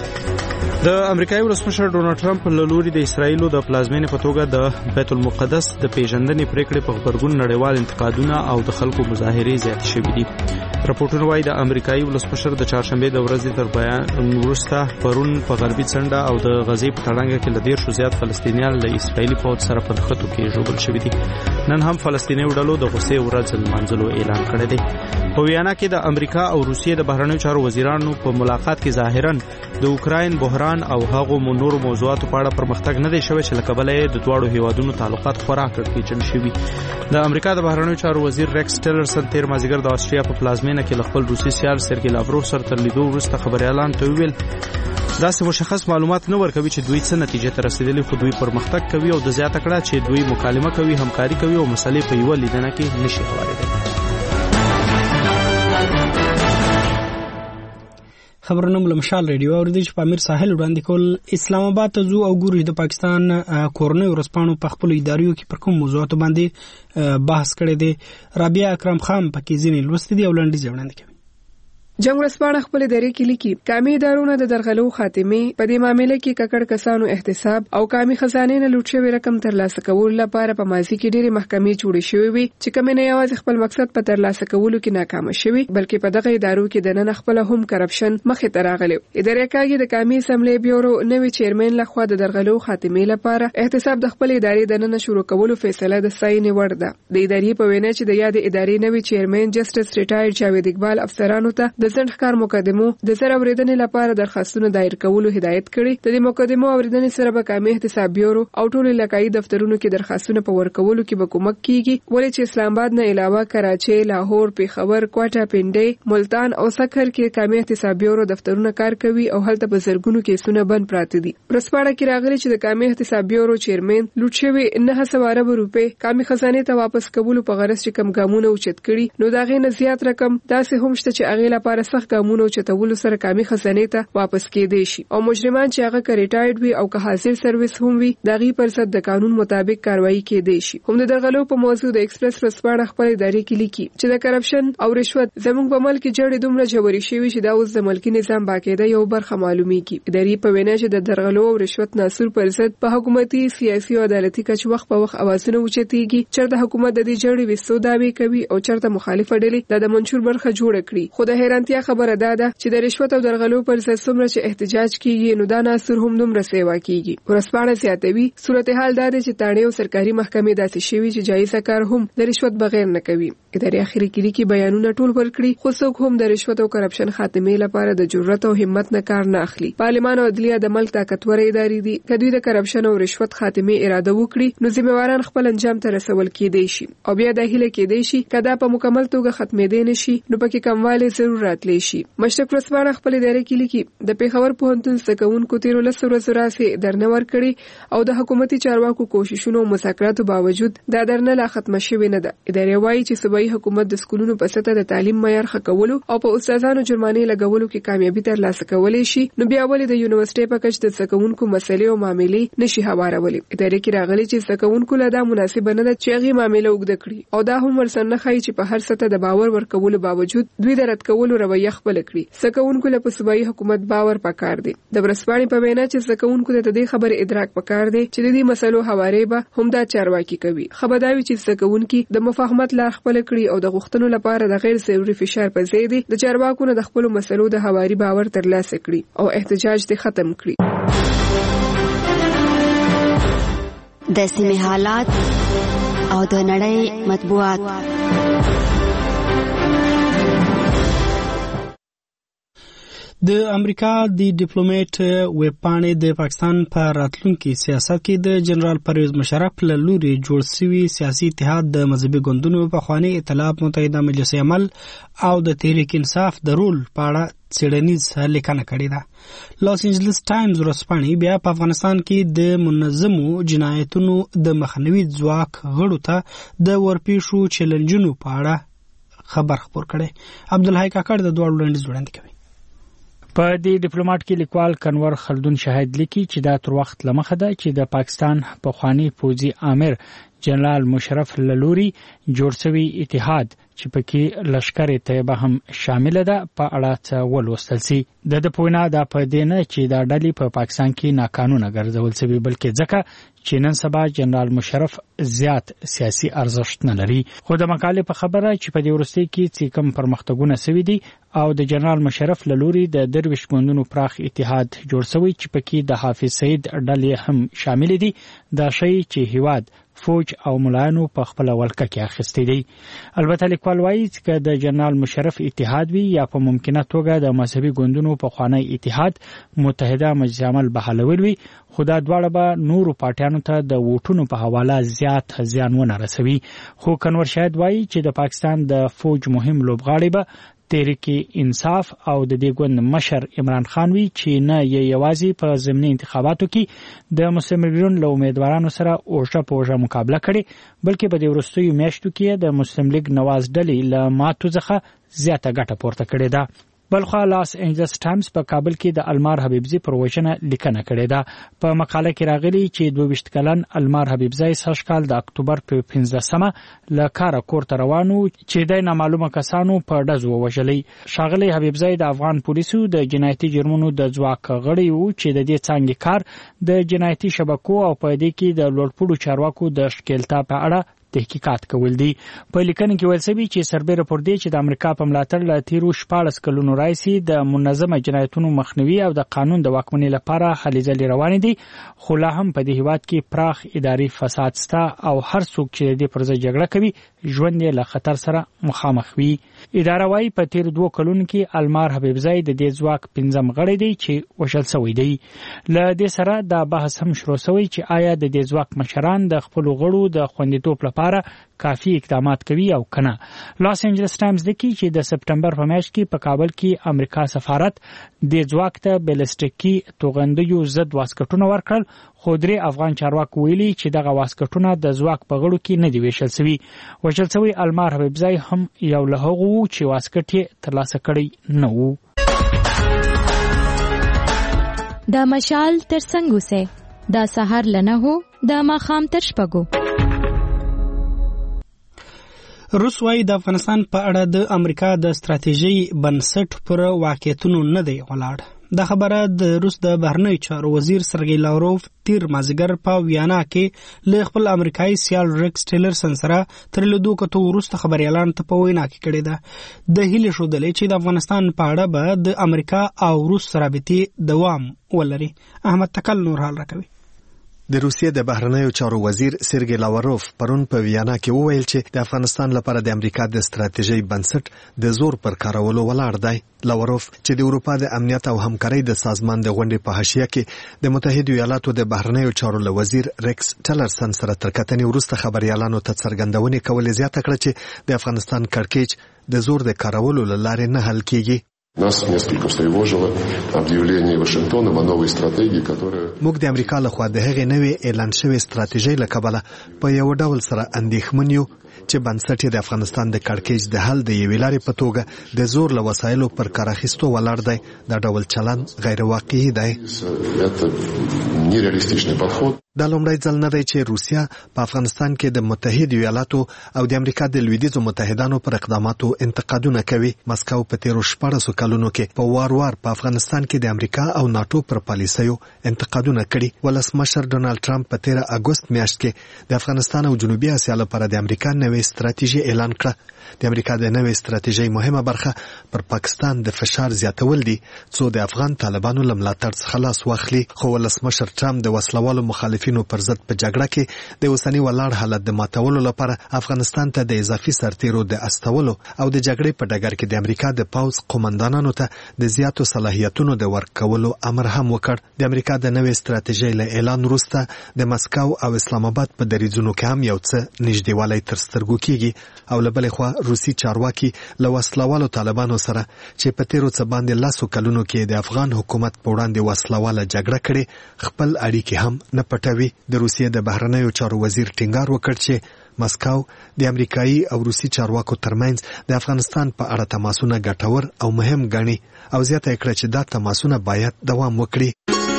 د امریکایي ولسمشر ډونالد ټرمپ له لوري د اسرایل د پلازمینې په توګه د بیت المقدس د پیژندنې پریکړې په خبرګون نړیوال انتقادونه او د خلکو مظاهرې زیات شوې دي. راپورټونه وايي د امریکایي ولسمشر د چهارشنبه د ورځې تر بیان وروسته پرون په غربي څنډه او د غزې په تړانګه کې ل 10 زیات فلسطینیان له اسرایلی پوځ سره په خطو کې ژوبل شوي دي. نن هم فلسطیني ډلو د غوسې ورځ لمانځلو اعلان کړی دی. په ویانا کې د امریکا او روسیې د بهرنیو چارو وزیرانو په ملاقات کې ظاهرا د اوکراین بحران او هغو نورو موضوعاتو په اړه پرمختګ نه دی شوی چې له کبله د دواړو هیوادونو تعلقات خورا کړکېچن شوي. د امریکا د بهرنیو چارو وزیر ریکس ټیلرسن تیر مازدیګر د آسټریا په پلازمینه کې خپل روسي سیال سرګی لاوروف سره تر لیدو وروسته خبريالان ته ویل داسې مشخص معلومات نه ورکوي چې دوی څه نتیجه ته رسیدلي، خو دوی پرمختګ کوي او د زیاته کړه چې دوی مکالمه کوي، همکاري کوي او مسلې په یو لیدنه کې نشي هواریدل. خبرونه مل مشال ریډیو اوریدي چې پامیر ساحل وړاندې کول اسلام آباد ته زو او ګوري د پاکستان کورنۍ ورسپانو په خپل اداریو کې پر کوم موضوعات باندې بحث کړی دی. رابعه اکرم خان پکې ځینې لوستي دي او لنډیز وړاندې کوي. جنگ ورسپانه خپل ادارې کې لیکي قومي ادارونو د درغلو خاتمه په دې معاملې کې ککړ کسانو احتساب او قومي خزانه نه لوټ شوی رقم ترلاسه کول لپاره په ماضي کې ډېری محکمې جوړې شوې وي چې کوم نه یوازې خپل مقصد په ترلاسه کولو کې ناکام شوي بلکې په دغه ادارو کې د نن خپل هم کرپشن مخې ته راغلی. ادارې کاږي د قومي اسمبلی بیورو نوې چیرمن لخوا د درغلو خاتمه لپاره احتساب د خپل ادارې د نن شروع کولو فیصله د ساين ور ده. د ادارې په وینا چې د یاد ادارې نوې چیرمن جسټس ریټایرډ جاوید اقبال افسرانو ته د ځنډکار مقدمو د سره اوریدنې لپاره درخواستونه دایر کولو هدایت کړي. د دې مقدمو اوریدنې سره به قومي احتساب بیورو او ټول علاقايي دفترونو کې درخواستونه په ورکولو کې به کومک کیږي، ولې چې اسلام آباد نه علاوه کراچي، لاهور، پیښور، کوټا، پنډي، ملتان او سکهر کې قومي احتساب بیورو دفترونه کار کوي او هلته به زرګونو کیسونه بند پراته دي. ورسپاړه کې راغلي چې د قومي احتساب بیورو چیرمن لوټ شوی 900 ارب روپے قومي خزانه ته واپس کولو په غرض چې کم ګامونه اوچت کړي، نو دا غي نه زیات رقم داسې هم شته چې هغه لپاره سخت ګامونه اوچتولو سره قومي خزانه ته واپس کېدي شي او مجرمان چې هغه ریټایرډ وي او که حاصل سرویس هم وي دغه پرسد د قانون مطابق کاروایی کېدي شي. هم د درغلو په موضوع د ایکسپریس ورسپاړه خپل ادارې کې لیکي چې د کرپشن او رشوت زموږ په ملک جوړې دومره جوړې شوی چې دا اوس د ملکی نظام باقاعده یو برخه معلومیږي. ادارې په وینا چې د درغلو او رشوت ناسور پرسد په حکومتي، سیاسي او عدالتي کچ وخت په وخت اوازونه اوچتيږي چې د حکومت د دې جوړې وسو داوی کوي او چرته مخالفه ډلې د منشور برخه جوړ کړي. خو د حیرانتیا حیرانتیا خبره ده چې د رشوت او درغلو پر ضد څومره چې احتجاج کیږي نو دا ناصر هم دومره سیوا کیږي. ورسپانه زیاتوي صورتحال دا چې تاڼې او سرکاري محکمې داسې شوي چې جایزه کار هم د رشوت بغیر نه کوي. ادارې اخري کې بیانونه ټول ورکړي خو څوک هم د رشوت او کرپشن خاتمې لپاره د جرأت او همت نه کار نه اخلي. پارلمان او عدلیه د ملک طاقتور ادارې دي. کدوې د کرپشن او رشوت خاتمې اراده وکړي نو ذمہواران خپل انجام ته رسول کېدای شي او بیا د هیله کېدای شي کدا په مکمل توګه ختمېدې نشي نو پکې کمواله ضرور راتلی شي. مشرق ورسپانه خپل ادارې کې لیکي د پیښور پوهنتون سکونکو 13 ورځې راځي درنه ورکړي او د حکومتي چارواکو کوششونو او مذاکراتو باوجود دا درنه لا ختمه شوې نه ده. ادارې وایي چې صوبایي حکومت د سکولونو په سطح د تعلیم معیار ښه کولو او په استادانو جرمانې لګولو کې کامیابی ترلاسه کولای شي نو بیا ولې د یونیورسيټي په کچ د سکونکو مسلې او معاملې نشي هوارولې. ادارې کې راغلي چې سکونکو له دا مناسب نه ده چې هغه معاملې وګد کړي او دا هم ورسره خای چې په هر سطح د باور ورکولو باوجود دوی د رد کولو رویه خپل کړي. سکونکو له صوبایي حکومت باور پکار دي. د برسپانې په وینا چې سکونکو ته د دې خبر ادراک پکار دي چې د دې مسلو حواله به هم دا چارواکي کوي. خبرداري چې سکونکو د مفاهمت لار خپل کړي او د غوښتنو لپاره د غیر ضروري فشار په ځای دي د چارواکو نه د خپل مسلو د حواري باور ترلاسه کړي او احتجاج دې ختم کړي. د سیمې حالات او د نړۍ مطبوعات. د امریکا د ډیپلوماټ ویبپاڼې د پاکستان په راتلونکي سیاست کې د جنرال پرویز مشرف له لوري جوړ شوی سیاسي اتحاد د مذهبي ګوندونو په خواني ائتلاف متحده مجلس عمل او د تحریک انصاف د رول په اړه څېړنیز لیکنه کړې ده. لاس انجلس ټایمز ورځپاڼې بیا په افغانستان کې د منظمو جنایتونو د مخنیوي ځواک غړو ته د ورپېښو چیلنجونو په اړه خبر خپور کړي. عبدالحی کاکړ د دوه وړاندیز وړاندې کوي. په دې ډیپلوماټ کې لیکوال کنور خلدون شاهد لیکي چې دا تر وخت لمخه ده چې د پاکستان پخوانی پوځي امیر جنرال مشرف للوري جوړ شوی اتحاد چې پکې لشکر طیبه هم شامل ده په اړه ولوستل سي. د پوینا د پدینه چې دا ډلې په پاکستان کې ناقانونه ګرځول شوی بلکې ځکه چې نن سبا جنرال مشرف زیات سیاسي ارزښت نه لري. خو د مقالې په خبره چې په دې ورستۍ کې چې کوم پرمختګونه شوي دي او د جنرال مشرف للوري د درویش ګوندونو پراخ اتحاد جوړ شوی چې پکې د حافظ سید ډلې هم شامل دي دا شی چې هیواد فوج او ملایانو په خپل ولکه کې اخیستي دي. البته لیکوال وایي چې د جنرال مشرف اتحاد وی یا په ممکنه توګه د مذهبي ګوندونو په خوانی اتحاد متحده مجلس عمل بحالول وي خو دا دواړه به نورو پارټیانو ته د ووټونو په حواله زیات زیان ونه رسوي. خو کنور شاهد وایي چې د پاکستان د فوج مهم لوبغاړي به تحریک انصاف او د دې ګوند مشر عمران خان وی چې نه یوازې په ضمني انتخاباتو کې د مسلم لیګ له امیدوارانو سره اوژه په اوژه مقابله کړي بلکې په دې وروستیو میاشتو کې د مسلم لیګ نواز ډلې له ماتو څخه زیاته ګټه پورته کړې ده. بلخوا لاس انجلس ټایمز په کابل کې د المار حبیبزی پر وژنه لیکنه کړې ده. په مقاله کې راغلي چې 22 کلن المار حبیبزی سږ کال د اکتوبر په 15مه له کاره کور ته روانو چې د نامعلومه کسانو په ډزو وژلي. شاغلی حبیبزی د افغان پولیسو د جنایتي جرمونو د ځواک غړی وو چې د دې څنګه کار د جنایتي شبکو او په دې کې د لوړپوړو چارواکو د شکلتا په اړه تحقیقات کول دي. په لیکنه کې ویل شوی چې سربېره پر دې چې د امریکا په ملاتړ له تیرو 14 کلونو راځي د منظمه جنایتونو مخنیوي او د قانون د واکمنۍ لپاره هلې ځلې روانې دي خو لا هم په دې هیواد کې پراخ اداري فساد شته او هر څوک چې د پر ځای جګړه کوي ژوند یې له خطر سره مخامخ وي. اداره وايي په تیر 2 کلونو کې المار حبیبزی د دې ځواک 15 غړي دي چې وشل شوی دی. له دې سره دا بحث هم شروع شوی چې آیا د دې ځواک مشران د خپل غړو د خوندیتوب لپاره کافی اقدامات کوي او کنه. لاس انجلس ټایمز لیکي چې د سپټمبر په میاشت کې په کابل کې امریکا سفارت د ځواک ته بالستیکي توغندیو ضد واسکټونه ورکړل خو درې افغان چارواکو ویلي چې دغه واسکټونه د ځواک په غړو کې نه دی ویشل شوی. وشل شوی المار حبیبزی هم یو له هغو چې واسکټ یې ترلاسه کړی نه وو. دا مشال تر څنګه سه دا سحر لنه هو دا ماخام تر شپګو. روس وايي د افغانستان په اړه د امریکا د ستراتیژي بنسټ پر واقعیتونو نه دی ولاړ. دا خبره د روس د بهرنی چارو وزیر سرګی لاوروف تیر مازیګر په ویانا کې له خپل امریکایي سیال ریکس ټیلرسن سره تر لیدو کتو وروسته خبريالان ته په وینا کې کړی ده. د هیله شو دلې چې د افغانستان په اړه به د امریکا او روس رابطې دوام ولري. احمد تکل نور حال راکوي. د روسیې د بهرنیو چارو وزیر سرګی لاوروف پرون په ویانا کې وویل چې د افغانستان لپاره د امریکا د ستراتیژي بنسټ د زور پر کارولو ولاړ دی. لاوروف چې د اروپا د امنیت او همکارۍ د سازمان د غونډې په حاشیه کې د متحده ایالاتو د بهرنیو چارو وزیر ریکس ټیلرسن سره تر کتنې وروسته خبريالانو ته څرګندونې کولې زیاته کړه چې د افغانستان کړکېچ د زور د کارولو لارې نه حل کیږي. Нас несколько встревожило объявление Вашингтона о новой стратегии, которая موږ د امریکا لخوا د هغې نوې اعلان شوې ستراتیژۍ له کبله په یو ډول سره اندېښمن یو چې بنسټ د افغانستان د کړکېچ د حل د یوې لارې په توګه د زور له وسایلو پر کار اخیستو ولاړ دی. دا ډول چلند غیر واقعي دی. دا لومړی ځل نه دی چې روسیا په افغانستان کې د متحده ایالاتو او د امریکا د لویدیځو متحدانو پر اقداماتو انتقادونه کوي. مسکو په تیرو 14 کلونو کې په وار په افغانستان کې د امریکا او ناتو پر پالیسیو انتقادونه کړي. ولسمشر ډونالد ټرمپ په 13 اگست میاشت کې د افغانستان او جنوبي اسیا لپاره د امریکا نوې ستراتیژي اعلان کړه. د امریکا د نوې ستراتیژۍ مهمه برخه پر پاکستان د فشار زیاتول دي څو د افغان طالبانو له ملاتړ څخه خلاص واخلي. خو ولسمشر ټرمپ د وسلوالو مخالفینو پر ضد په جګړه کې د اوسنی ولاړ حالت د ماتولو لپاره افغانستان ته د اضافي سرتیرو د استولو او د جګړې په ډګر کې د امریکا د پوځ قومندانانو ته د زیاتو صلاحیتونو د ورکولو امر هم وکړ. د امریکا د نوې ستراتیژۍ له اعلان وروسته د مسکو او اسلام آباد په دریځونو کې هم یو څه نږدېوالی تر سترګو کیږي او له بلې خوا روسي چارواکي له وسلوالو طالبانو سره چې په تیرو څه باندې 10 کلونو کې د افغان حکومت په وړاندې وسلواله جګړه کړې خپل اړیکې هم نه پټوي. د روسیې د بهرنیو چارو وزیر ټینګار وکړ چې مسکو د امریکایي او روسي چارواکو ترمنځ د افغانستان په اړه تماسونه ګټور او مهم ګڼي او زیاته کړه چې دا تماسونه باید دوام وکړي.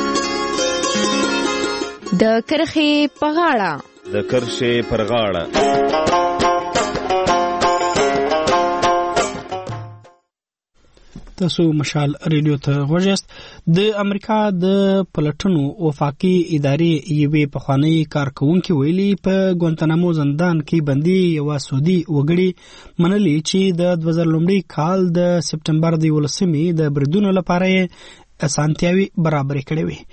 د کرخې په غاړه د کرښې پر غاړه تاسو مشال ریډیو ته غوښیاست. د امریکا د پلټنو وفاقي ادارې یوې پخوانی کارکونکو ویلي په ګوانتانامو زندان کې بندي یو سعودي وګړي منلي چې د 2001 کال د سپټمبر د 18 د بریدونو لپاره اسانتیاوي برابر کړې وي.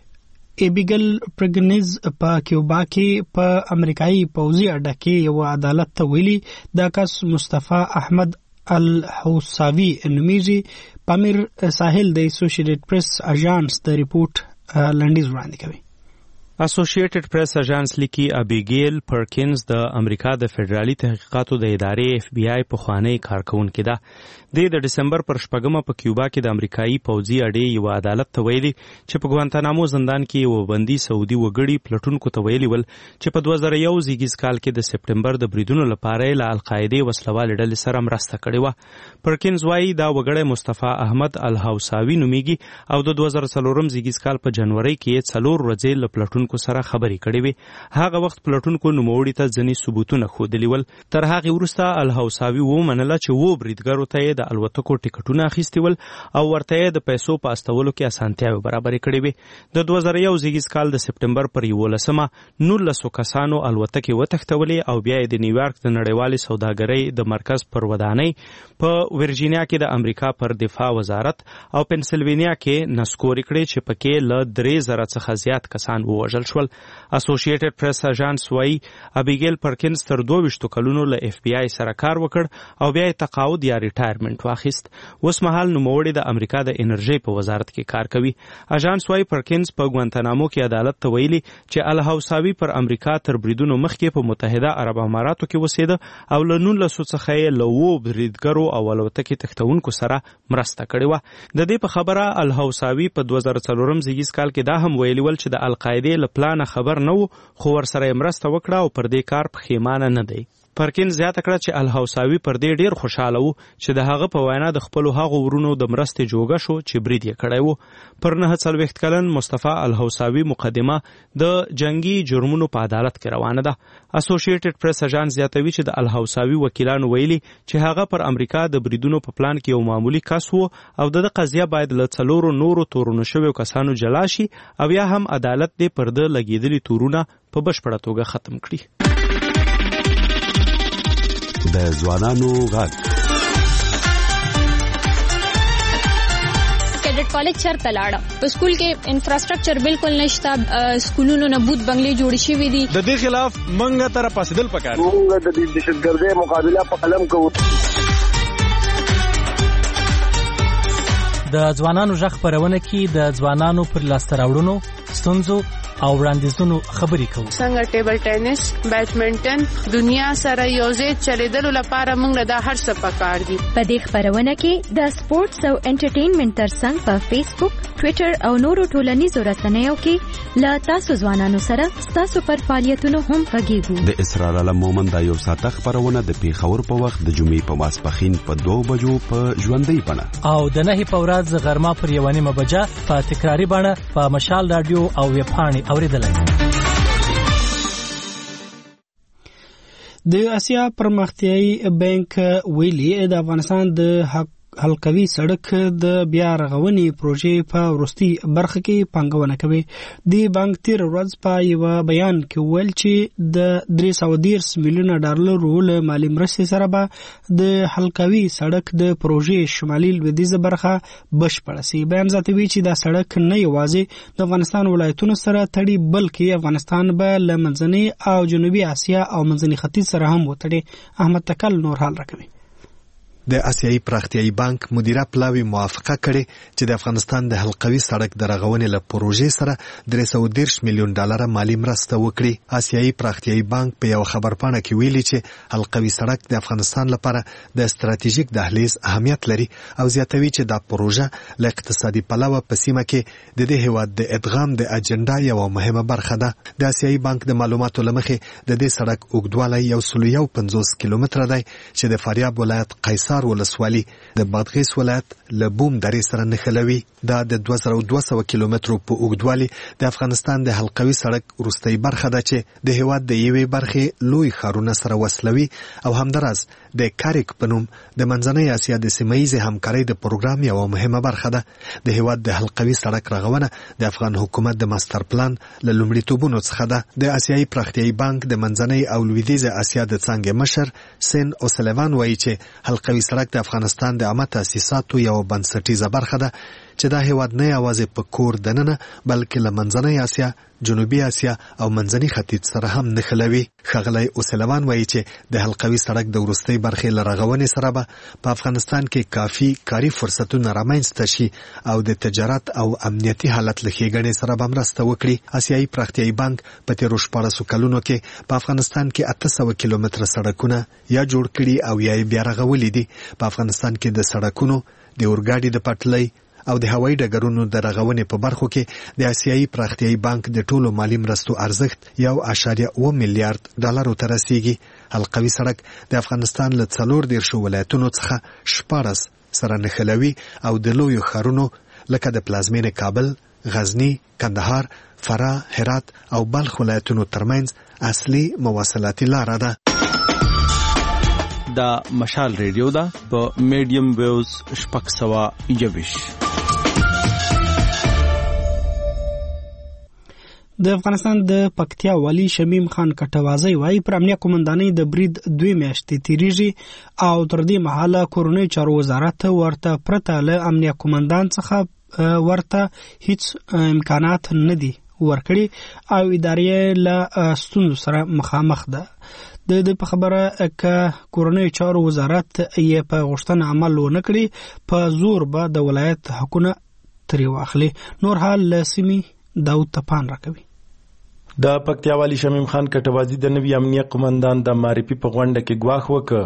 ایبیګل پرګنیز په کیوبا کې په امریکایي پوځي اډه کې یو عدالت ته ویلي دا کس مصطفی احمد الحوساوي نومیږي. پامیر ساحل د اسوسییټډ پریس اژانس د ریپورت لنډیز وړاندې کوي. اسوسییټډ پریس اژانس لیکي ابیګیل پرکینز د امریکا د فدرالي تحقیقاتو د ادارې اف بی آی پخوانی کارکونکې ده. د دسمبر پر 8 په کیوبا کې د امریکایي پوځي اډې یو عدالت ته ویلي چې په ګوانتانامو زندان کې یو بندي سعودي وګړي پلټونکو ته ویلي ول چې په 2001 زیږیز کال کې د سپټمبر د بریدونو لپاره له القاعده وسلوال ډلې سره مرسته کړې و. پرکینز وايي دا وګړی مصطفی احمد الحوساوي نومیږي او د 2004 زیږیز کال په جنوري کې 4 ورځې له پلټونکو سره خبرې کړې وي. هغه وخت پلټونکو نوموړي ته ځینې ثبوتونه ښودلي ول. تر هغې وروسته الحوساوي ومنله چې و بریدګرو ته د الوتکو ټیکټونه اخیستي ول او ورته د پیسو په استولو کې اسانتیاوې برابرې کړې وي. د 2001 زیږیز کال د سپټمبر پر 11 19 کسانو الوتکې وتښتولې او بیا د نیویارک د نړیوالې سوداګرۍ د مرکز پر ودانۍ په ورجینیا کې د امریکا پر دفاع وزارت او پنسلوینیا کې نسکوري کړې چې پکې له 3000 څخه زیات کسان ووژل شول. اسوسییټډ پریس اژانس وايي ابیګیل پرکینز تر 22 کلونو له اف بی آی سره کار وکړ او بیا تقاعد یا ریټایرمنټ واخیست. اوس مهال نوموړي د امریکا د انرژي په وزارت کې کار کوي. اژانس وايي پرکینز په ګوانتانامو کې عدالت ته ویلي چې الحوساوي پر امریکا تر بریدونو مخکې په متحده عرب اماراتو کې اوسېده او له 19 څخه یې له وو بریدګرو او الوتکې تښتونکو سره مرسته کړې وه. د دې په خبره الحوساوي په 2004 زیږیز کال کې دا هم ویلي ول چې د القاعده له پلانه خبر نه و خو ورسره مرسته وکړه او پر دې کار پښیمانه نه دی. پرکین زیاته کړه چې الحوساوي پر دې ډیر خوشاله وو چې د هغه په وینا د خپل هغو ورونو د مرستې جوګه شو چې برید یې کړی وو. پر 49 کلن مصطفی الحوساوي مقدمه د جنگي جرمونو په عدالت کې روانه ده. اسوسییټډ پریس اژانس زیاتوي چې د الحوساوي وکیلانو ویلي چې هغه پر امریکا د بریدونو په پلان کې یو معمولی کس وو او د قضیه باید له 4 نورو تورونو شویو کسانو جلا شي او یا هم عدالت دې پر د لګیدلي تورونه په بشپړه توګه ختم کړي. د ځوانانو غږ کیډټ کالج چرته لاړه په سکول کې انفراستراکچر بالکل نشته سکولونو نه بوت بنگلې جوړ شوي دي. د دې خلاف منګه تر پاسدل پکار موږ د دهشتګردۍ مقابله په قلم کوو. د ځوانانو غږ خپرونه کې د ځوانانو پر لاسته راوړنو ستونزو او وړاندیزونو خبرې کوو. څنګه ټیبل ټینس، بیډمنټن دنیا سره یوځای چلیدلو لپاره موږ له هر څه پکار دي. په دې خبرونه کې د سپورتس او انټرټینمنټ ترڅنګ په فیسبوک، ټوئیټر او نورو ټولنیزو رسنیو کې له تاسو ځوانانو سره تاسو پر فعالیتونو هم غږیږو. د اسرار علم مومن د یو ساعته خبرونه د پیښور په وخت د جمعې په ماسپښین په 2 بجو په ژوندۍ بڼه او د 9 په ورځ غرمه پر 1 بجه په تکراری بڼه په مشال رادیو او ویب پاڼې اوریدلای. د اسیا پرمختیایي بانک ویلي د افغانستان د حلقوي سړک د بیا رغونې پروژې په وروستي برخه کې پانګونه کوي. د بانک تیر ورځ په یو بیان کې ویل چې د 310 میلیونه ډالرو له مالی مرستې سره به د حلقوي سړک د پروژې شمالي لویدیځه برخه بشپړه شي. بیان زیاتوي چې دا سړک نه یوازې د افغانستان ولایتونو سره تړي بلکې افغانستان به له منځنۍ او جنوبي اسیا او منځني ختیځ سره هم وتړي. احمد تکل نور حال راکوي. د آسیایي پراختیایي بانک مدیره پلاوی موافقه کړې چې د افغانستان د حلقوي سړک د رغونې له پروژې سره 310 میلیون ډالر مالی مرسته وکړي. آسیایي پراختیایي بانک په یو خبرپاڼه کې ویلي چې حلقوي سړک د افغانستان لپاره د ستراتیژیک دهلیز اهمیت لري او زیاتوي چې دا پروژه له اقتصادي پلوه په سیمه کې د دې هیواد د ادغام د اجنډا یو مهمه برخه ده. د آسیایي بانک د معلوماتو لمخې د دې سړک اوږدوالی 150 کیلومتره دی چې د فاریاب ولایت قیصر ولسوالي د بادغیس ولایت له بوم درې سره نښلوي. دا د 2200 کیلومترو په اوږدوالي د افغانستان د حلقوي سړک وروستۍ برخه ده چې د هیواد د یوې برخې لوی ښارونه سره وصلوي او همداراز د کاریک په نوم د منځنۍ اسیا د سیمه‌ییزې همکارۍ د پروګرام یوه مهمه برخه ده. د هیواد د حلقوي سړک رغونه د افغان حکومت د ماستر پلان له لومړیتوبونو څخه ده. د آسیایي پراختیایي بانک د منځنۍ او لویدیځه اسیا د څانګې مشر سین اوسلیوان وایي چې حلقوي سړک د افغانستان د عامه تاسیساتو یو بنسټیزه برخه ده چې دا هیواد نه یوازې په کور دننه بلکې له منځنۍ اسیا، جنوبي اسیا او منځني ختیځ سره هم نښلوي. ښاغلی اوسلیوان وایي چې د حلقوي سړک د وروستۍ برخې له رغونې سره به په افغانستان کې کافي کاري فرصتونه رامنځته شي او د تجارت او امنیتي حالت له ښېګڼې سره به مرسته وکړي. آسیایي پراختیایي بانک په تېرو 14 کلونو کې په افغانستان کې 800 کیلومتره سړکونه یا جوړ کړي او یا بیا رغولي دي. په افغانستان کې د سړکونو، د اورګاډي د پټلۍ او د هوایي ډګرونو د رغونې په برخو کې د آسیایي پراختیایي بانک د ټولو مالی مرستو ارزښت 1.7 میلیارډ ډالرو ته رسیږي. حلقوي سړک د افغانستان له 14 ولایتونو څخه 14 سره نښلوي او د لویو ښارونو لکه د پلازمینې کابل، غزني، کندهار، فراه، هرات او بلخ ولایتونو ترمنځ اصلي مواصلاتي لاره ده. دا مشال ریډیو ده په میډیم ویوز 620. د افغانستان د پکتیا والی شمیم خان کټوازی وايي پر امنیه قومندانۍ د برید 2 میاشتې تیریږي او تر دې مهاله کورنۍ چارو وزارت ورته پرته له امنیه قومندان څخه ورته هیڅ امکانات نه دي ورکړي او ادارې له ستونزو سره مخامخ ده. د په خبره ک کورنۍ چارو وزارت یې په غوښتنه عمل ونه کړي په زور به د ولایت حقونه ترې واخلي. نور حال له سیمې داود تپان راکوي. د پکتیا والی شمیم خان کټوازی د نوي امنیه قومندان د معرفي په غونډه کې ګواښ وکړ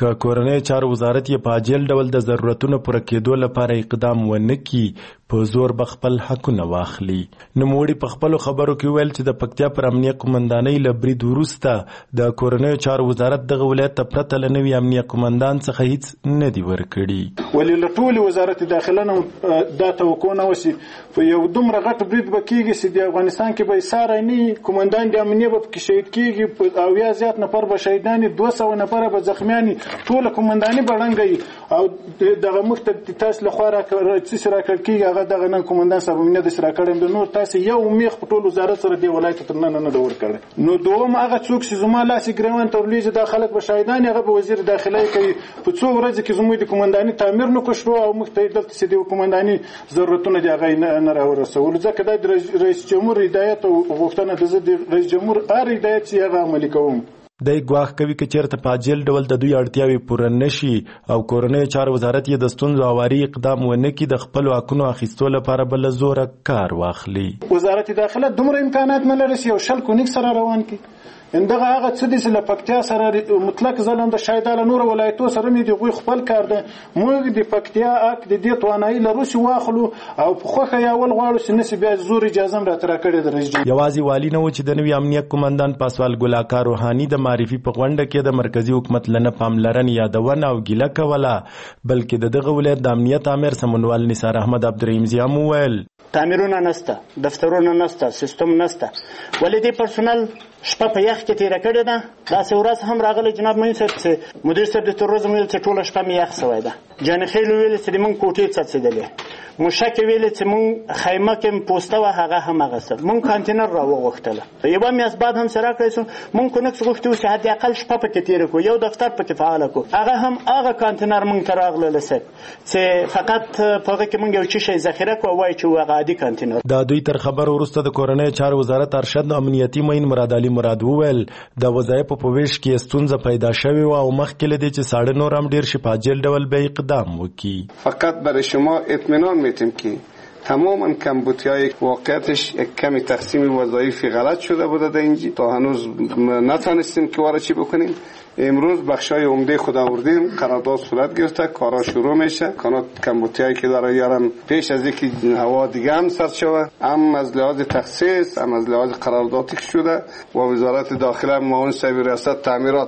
که کورنۍ چارو وزارت یې په عاجل ډول د ضرورتونو پوره کېدو لپاره اقدام ونه کړي په زور به خپل حقونه واخلي. نوموړي په خپلو خبرو کې ویل چې د پکتیا پر امنیه قومندانۍ له برید وروسته د کورنیو چارو وزارت دغه ولایت ته پرته له نوي امنیه قومندان څخه هیڅ نه دي ورکړي. ولې له ټولې وزارت داخله نه دا توقع نه وسي په یو دومره غټ برید به کېږي چې د افغانستان کې به ایساره نه قومندان د امنیه به پکې شهید کېږي او یا زیات نفر به شهیدان 200 نفر به زخمیان ټول قومنداني بړنګي او دغه مخته تاسو له خوا راکړل کېږي هغه دغه نن قومندان صاحب امنیت سره کړم د نور تاسو یو میخ په ټول وزارت سره دی ولایت تر نن نه دور کړي. نو دوم هغه څوک چې زما لاسي ګریوان تورلیز د خلک به شهیدان هغه به وزیر داخله کوي په څو ورځې کې زموږ د قومنداني تعمیر نو کوشو او مختې دلته چې د قومنداني ضرورتونه دی هغه نه راورسول ځکه د رئیس جمهور هدایت او غوښتنه د رئیس جمهور هر هدایت چې هغه عملي کوم. دی ګواښ کوي که چېرته په عاجل ډول د دوی اړتیاوې پوره نشي او کورنیو چارو وزارت یې د ستونزو هواري اقدام ونه کړي د خپلو حقونو اخیستو لپاره به له زوره کار واخلي. وزارت داخله دومره امکانات نه لري چې یو شل کونیک سره روان کړي. اندغه هغه څه دي چې له پکتیا سره مطلق ځلنده شاید له نور ولایتو سره مې د غوي خپل کار ده. موږ د پکتیا اک د دې توانایي لروسي واخلو او په خوخه یاول غواړو چې نسی بیا زور اجازه را تر کړې درځي. یوازې والی نه و چې د نوي امنیت قومندان پاسوال ګلاکار روحاني د معرفي په غونډه کې د مرکزی حکومت لنه پاملرنه یادونه او ګیله کوله بلکې دغه ولایت د امنیت امر سمونوال نثار احمد عبدالرحیم زیام وویل تعمیرونه نسته، دفترونه نسته، سیستم نسته. ولې دې پرسونل شپه په یخ کې تیره کړې ده. داسې ورځ هم راغلی جناب معین صاحب چې مدیر صاحب د تروریزم ویل چې ټوله شپه مې یخ سوی ده. جانخیل ویل چې موږ کوټې څڅېدلې. موشک ویل چې موږ خیمه کې پوسته وه هغه هم هغسه. موږ کانتینر را وغوښتله. یوه میاشت بعد هم سره کړی سو موږ کونکس غوښتي چې حد اقل شپه پکې تیره کړو یو دفتر پکې فعاله کړو. هغه هم هغه کانتینر موږ ته راغللی صاحب چې فقط په هغه کې موږ یو څه شی ذخیره کړو وایي چې هغه عادي کانتینر. د دوی تر خبر وروسته د کورنیو چارو وزارت ارشد امنیتي معین مراد علي مراد وویل د وظایفو په ویش کې ستونزه پیدا شوې و او مخکې له دې چې ساړه نور هم ډیر شي په عاجل ډول به اقدام وکړي. فقط برای شما اطمینان میتیم که تماما کمبودی‌های واقعیتش یک کمی تقسیم وظایفی غلط شده بوده در اینجا تا هنوز نتونستیم که وارد چی بکنیم. امروز بخشای عمده خود آوردیم قرارداد صورت گرفته کارا شروع میشه. کانات کمبودی‌هایی که داره یارم پیش از اینکه هوا دیگه هم سرد شوه هم از لحاظ تخصیص هم از لحاظ قراردادی شده و وزارت داخله معاون صاحب ریاست تعمیرات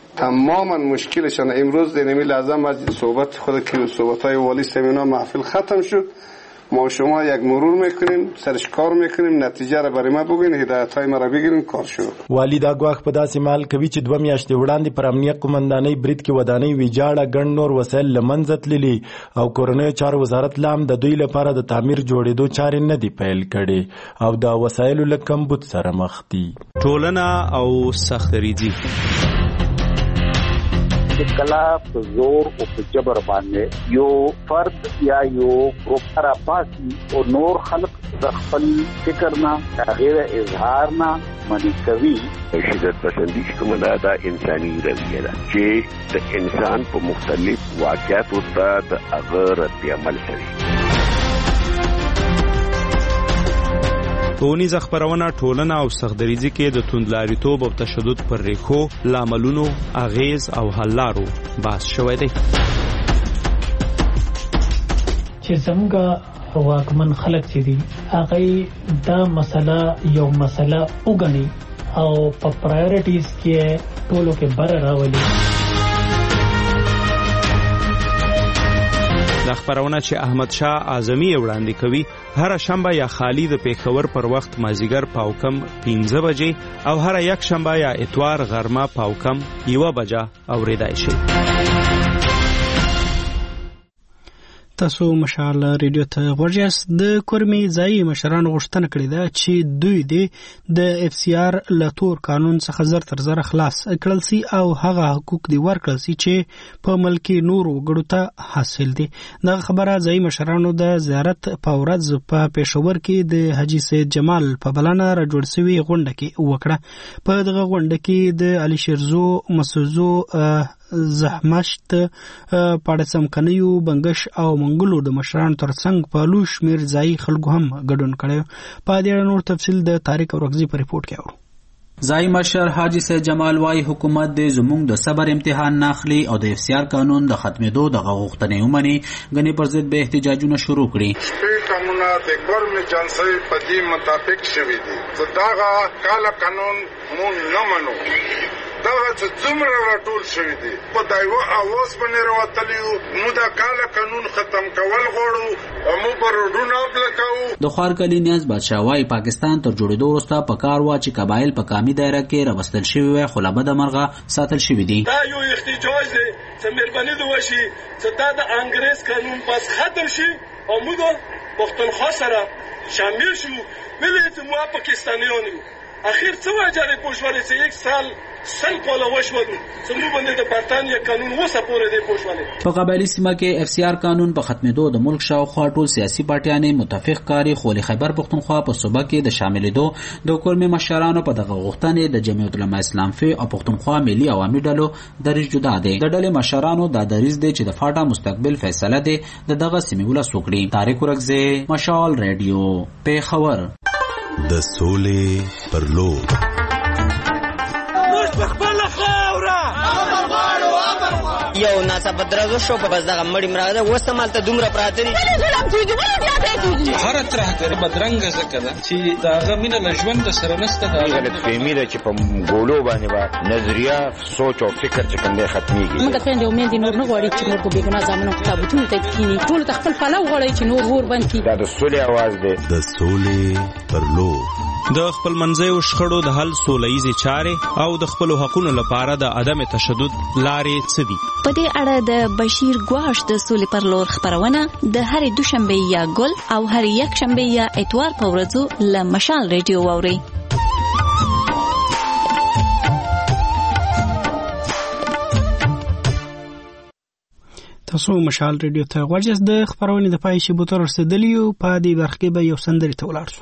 تماما مشکلشان امروز در این لحظه مجلس صحبت خود که صحبت‌های والی سمینا محفل ختم شد. ما شما یک مرور میکنیم سرش کار میکنیم نتیجه را برای ما بگین هدایت‌های ما را بگیرین کار شروع. والی دا ګواښ په داسې مال کوي چې 2 میاشتې وړاندې پر امنیت قومندانۍ برید کې ودانۍ ویجاړه ګڼ نور وسایل له منځه تللي او کورنیو چارو وزارت لا هم د دوی لپاره د تعمیر جوړېدو چارې نه دي پیل کړې او د وسایلو له کمبود سره مخ دي. ټولنه او سختریزي کلا په زور او په جبر باندې یو فرد یا یو ګروپ را پاسي او نور خلق د خپل فکر نه غیر اظهار نه منی کوي. شدت پسندی کومه دا انساني رویه ده چې د انسان په مختلف واقعاتو ته د هغه رد عمل کوي. ټولنیز خبرونه ټولنه او سختدریزي کې د توندلاریتوب او تشدد پر ریښو لاملونو اغیز او حل لارو بحث شوی دی. چې څنګه واکمن خلک چې دي هغه دا مسله یو مسله وګڼي او په پرایورټیز کې ټولو کې بر راولي. د خبرونه چې احمد شاه اعظمي وړاندې کوي هر شنبه یا خالی د پیښور پر وخت مازیګر پاوکم 15 بجې او هر یک شنبه یا اتوار غرمه پاوکم 1 بجه اوریدای شي. تاسو مشال ریډیو ته ورجاست. د کورمي ځای مشرانو غوښتنه کړې ده چې دوی د اف سی آر لتور قانون څخه زر تر زر خلاص کړل سي او هغه حقوق دی ورکړل سي چې په ملکی نور وګړو ته حاصل دي. دا خبره ځای مشرانو د زیارت په ورځ په پېښور کې د حاجی سید جمال په بلانه را جوړ شوی غونډه کې وکړه. په دغه غونډه کې د علي شیرزو مسوزو زحمشت پاړسم کنیو بنگش او منګلو د مشران ترڅنګ په لوش میر ځای خلکو هم ګډون کړي. په دې اړه نور تفصیل د تاریخ او رغزي په ریپورت کې اورو. ځای مشر حاجی سید جمال وايي حکومت د زموږ د صبر امتحان نه اخلي او د FCR قانون د ختمېدو دغه غوښتنې ومني. ګنې پر ضد به احتجاجونه شروع کړي. قانونونه د ګورنمنت جانسي په دې مطابق شوي دي. دغه کاله قانون مونږ نه منو. دغه څومره راټول شوي دي په دایو اواز باندې راوتلیو. موږ د کاله قانون ختم کول غواړو او موږ پروډونه اپلکاو. د خوارکلي نیاز بادشاه وايي پاکستان تر جوړېدو وروسته په کار وا چې قبایل په قامي دایره کې راوستل شوي وي خو له بده مرغه ساتل شوي دي. دا یو احتجاج دی چې مهرباني دې وشي چې دا د انګریز قانون پس ختم شي او موږ پښتونخوا سره شامل شو. ولې چې موږ پاکستانیان یو اخر څه وجه پوښولې چې یک سال سل کوله وشول څنګه باندې د برتانیا قانون وسه پورې دی پوښولې. په قبایلی سیمه کې FCR قانون په ختمېدو د ملک شاوخوا ټول سیاسي پارټیانې متفق کاري خو خیبر پښتونخوا په صوبه کې د شاملېدو د کورمي مشرانو په دغه غوښتنې د جمعیت العلماء اسلام فی او پښتونخوا ملي عوامي ډلو دریځ جدا دی. د ډلې مشرانو دا دریځ دی چې د فاټا مستقبل فیصله دی د دغه سیمې ولس وکړي. طارق ورغزی، مشال ریډیو، پیښور. د سولې پر لور یو ناسا بدرازو شو په بس دغه مړی مراده وسمال ته دومره پراته دي هر طرح کې بدرنګ زکه ده چې داغه مینه لژوند سره نسته. دا غلط فهمي ده چې په ګولو باندې با نظریه سوچ او فکر چې کوم دی ختميږي. موږ ته د امید نور نه غواړي چې موږ په بیګنا ځامنو کتابونه ته کینی ټول خپل فلو غواړي چې نور ور باندې دا د سولې आवाज دی. د سولې پر لور د خپل منځي شخړو د حل سولهیزې چارې او د خپل حقوقو لپاره د عدم تشدد لارې څه دي. په دې اړه د بشیر ګواش د سولې پر لور خبرونه د هرې دوشنبه یا ګل او هرې یک شنبه یا اتوار په ورځو له مشال ریډیو واوري. تاسو مشال ریډیو ته ورجس د خبرونه د پای شی بوتر رسیدلی او په دې برخه کې به یو سندري ته ولاړ شو.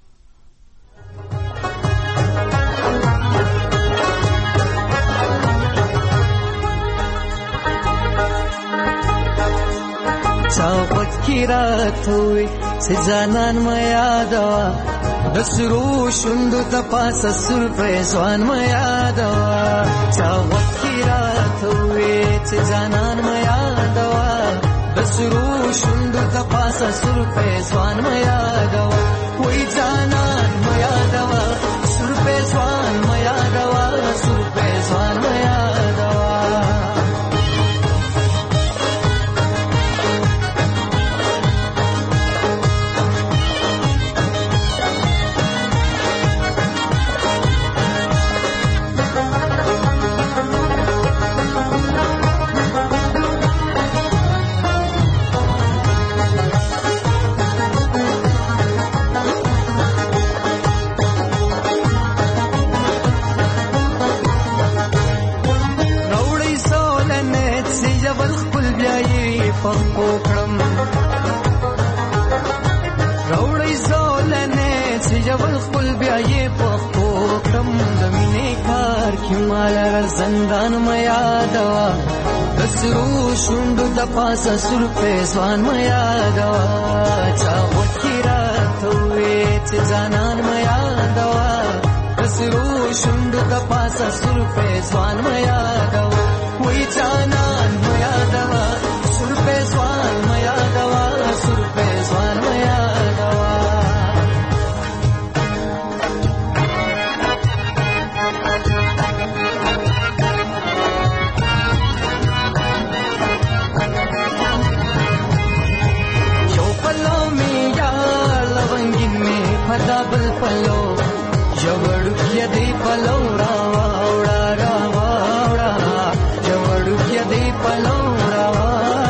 چاوت کی رات ہوئی سزانان میادوا دسرو شندو تپاس سر پیسوان میادوا چاوت کی رات ہوئی سزانان میادوا دسرو شندو تپاس سر پیسوان میادوا وی جانان میادوا سر پیسوان میادوا سر پیسوان میادوا پخپو کړم راوړی زولنه چې جبل خپل بیا یې پخپو کړم د مینې کار کې مال زندان میا دوا دسرو شوندو د پاسه سر په ځوان میا دوا چا وکیرا ته چې ځانان میا دوا دسرو شوندو د پاسه سر په ځوان میا دوا وای ځانان میا دوا سر पे स्वान मया दवा सुर पे स्वान मया दवा यो पलो में या लवंगिन में फदा बल पलो जवड़ुकिया दे पलो रावा रावा जवड़ुकिया दे पलो रावा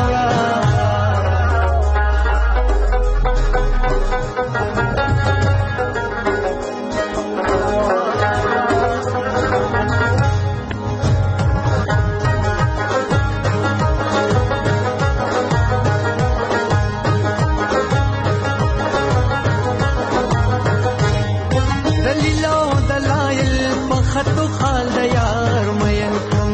خطو خال د یار مین کم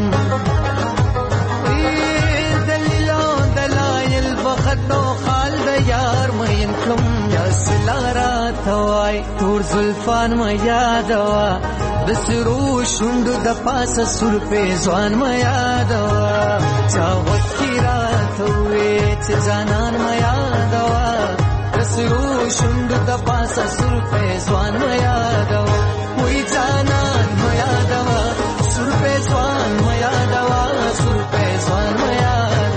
دلیلو دلایل بخطو خال د یار مین کم یا سلارا توای تور زلفان ما یادوا د سرو شوندو د پاسه سور په ځوان ما یادوا چا وکی راته وې چې ځانان ما یادوا د سرو شوندو د پاسه سور په ځوان ما یادوا وې ځانان ما یادوا سور په ځوان ما یادوا سور په ځوان ما یادوا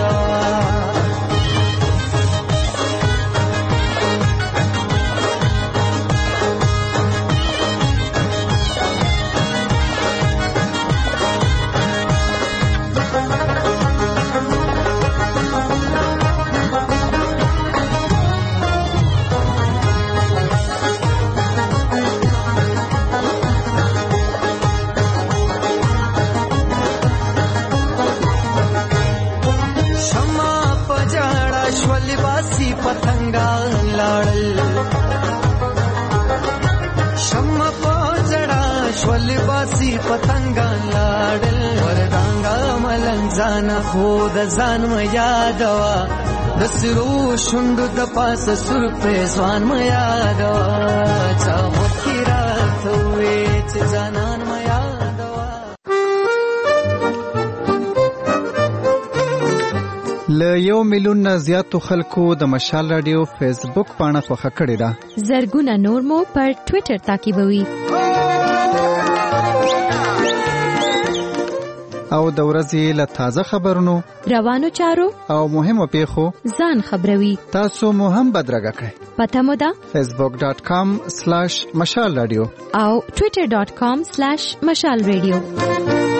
پتنګان لاړل وردانګا ملنګ خود ځان ما یادوا د سرو شوندو د پاسه سر په ځوان ما یادوا چا وکی راته وې چې ځانان ما یادوا. له 1 میلیون نه زیاتو خلکو د مشال رادیو فیسبوک پاڼه خوښه کړې ده. زرګونه نور مو پر ټوئیټر تعقیبوي او د ورځې له تازه خبرونو روانو چارو او مهمو پیښو ځان خبروي. تاسو مو هم بدرګه کړئ. پته مو ده facebook.com/mashalradio او twitter.com/mashalradio.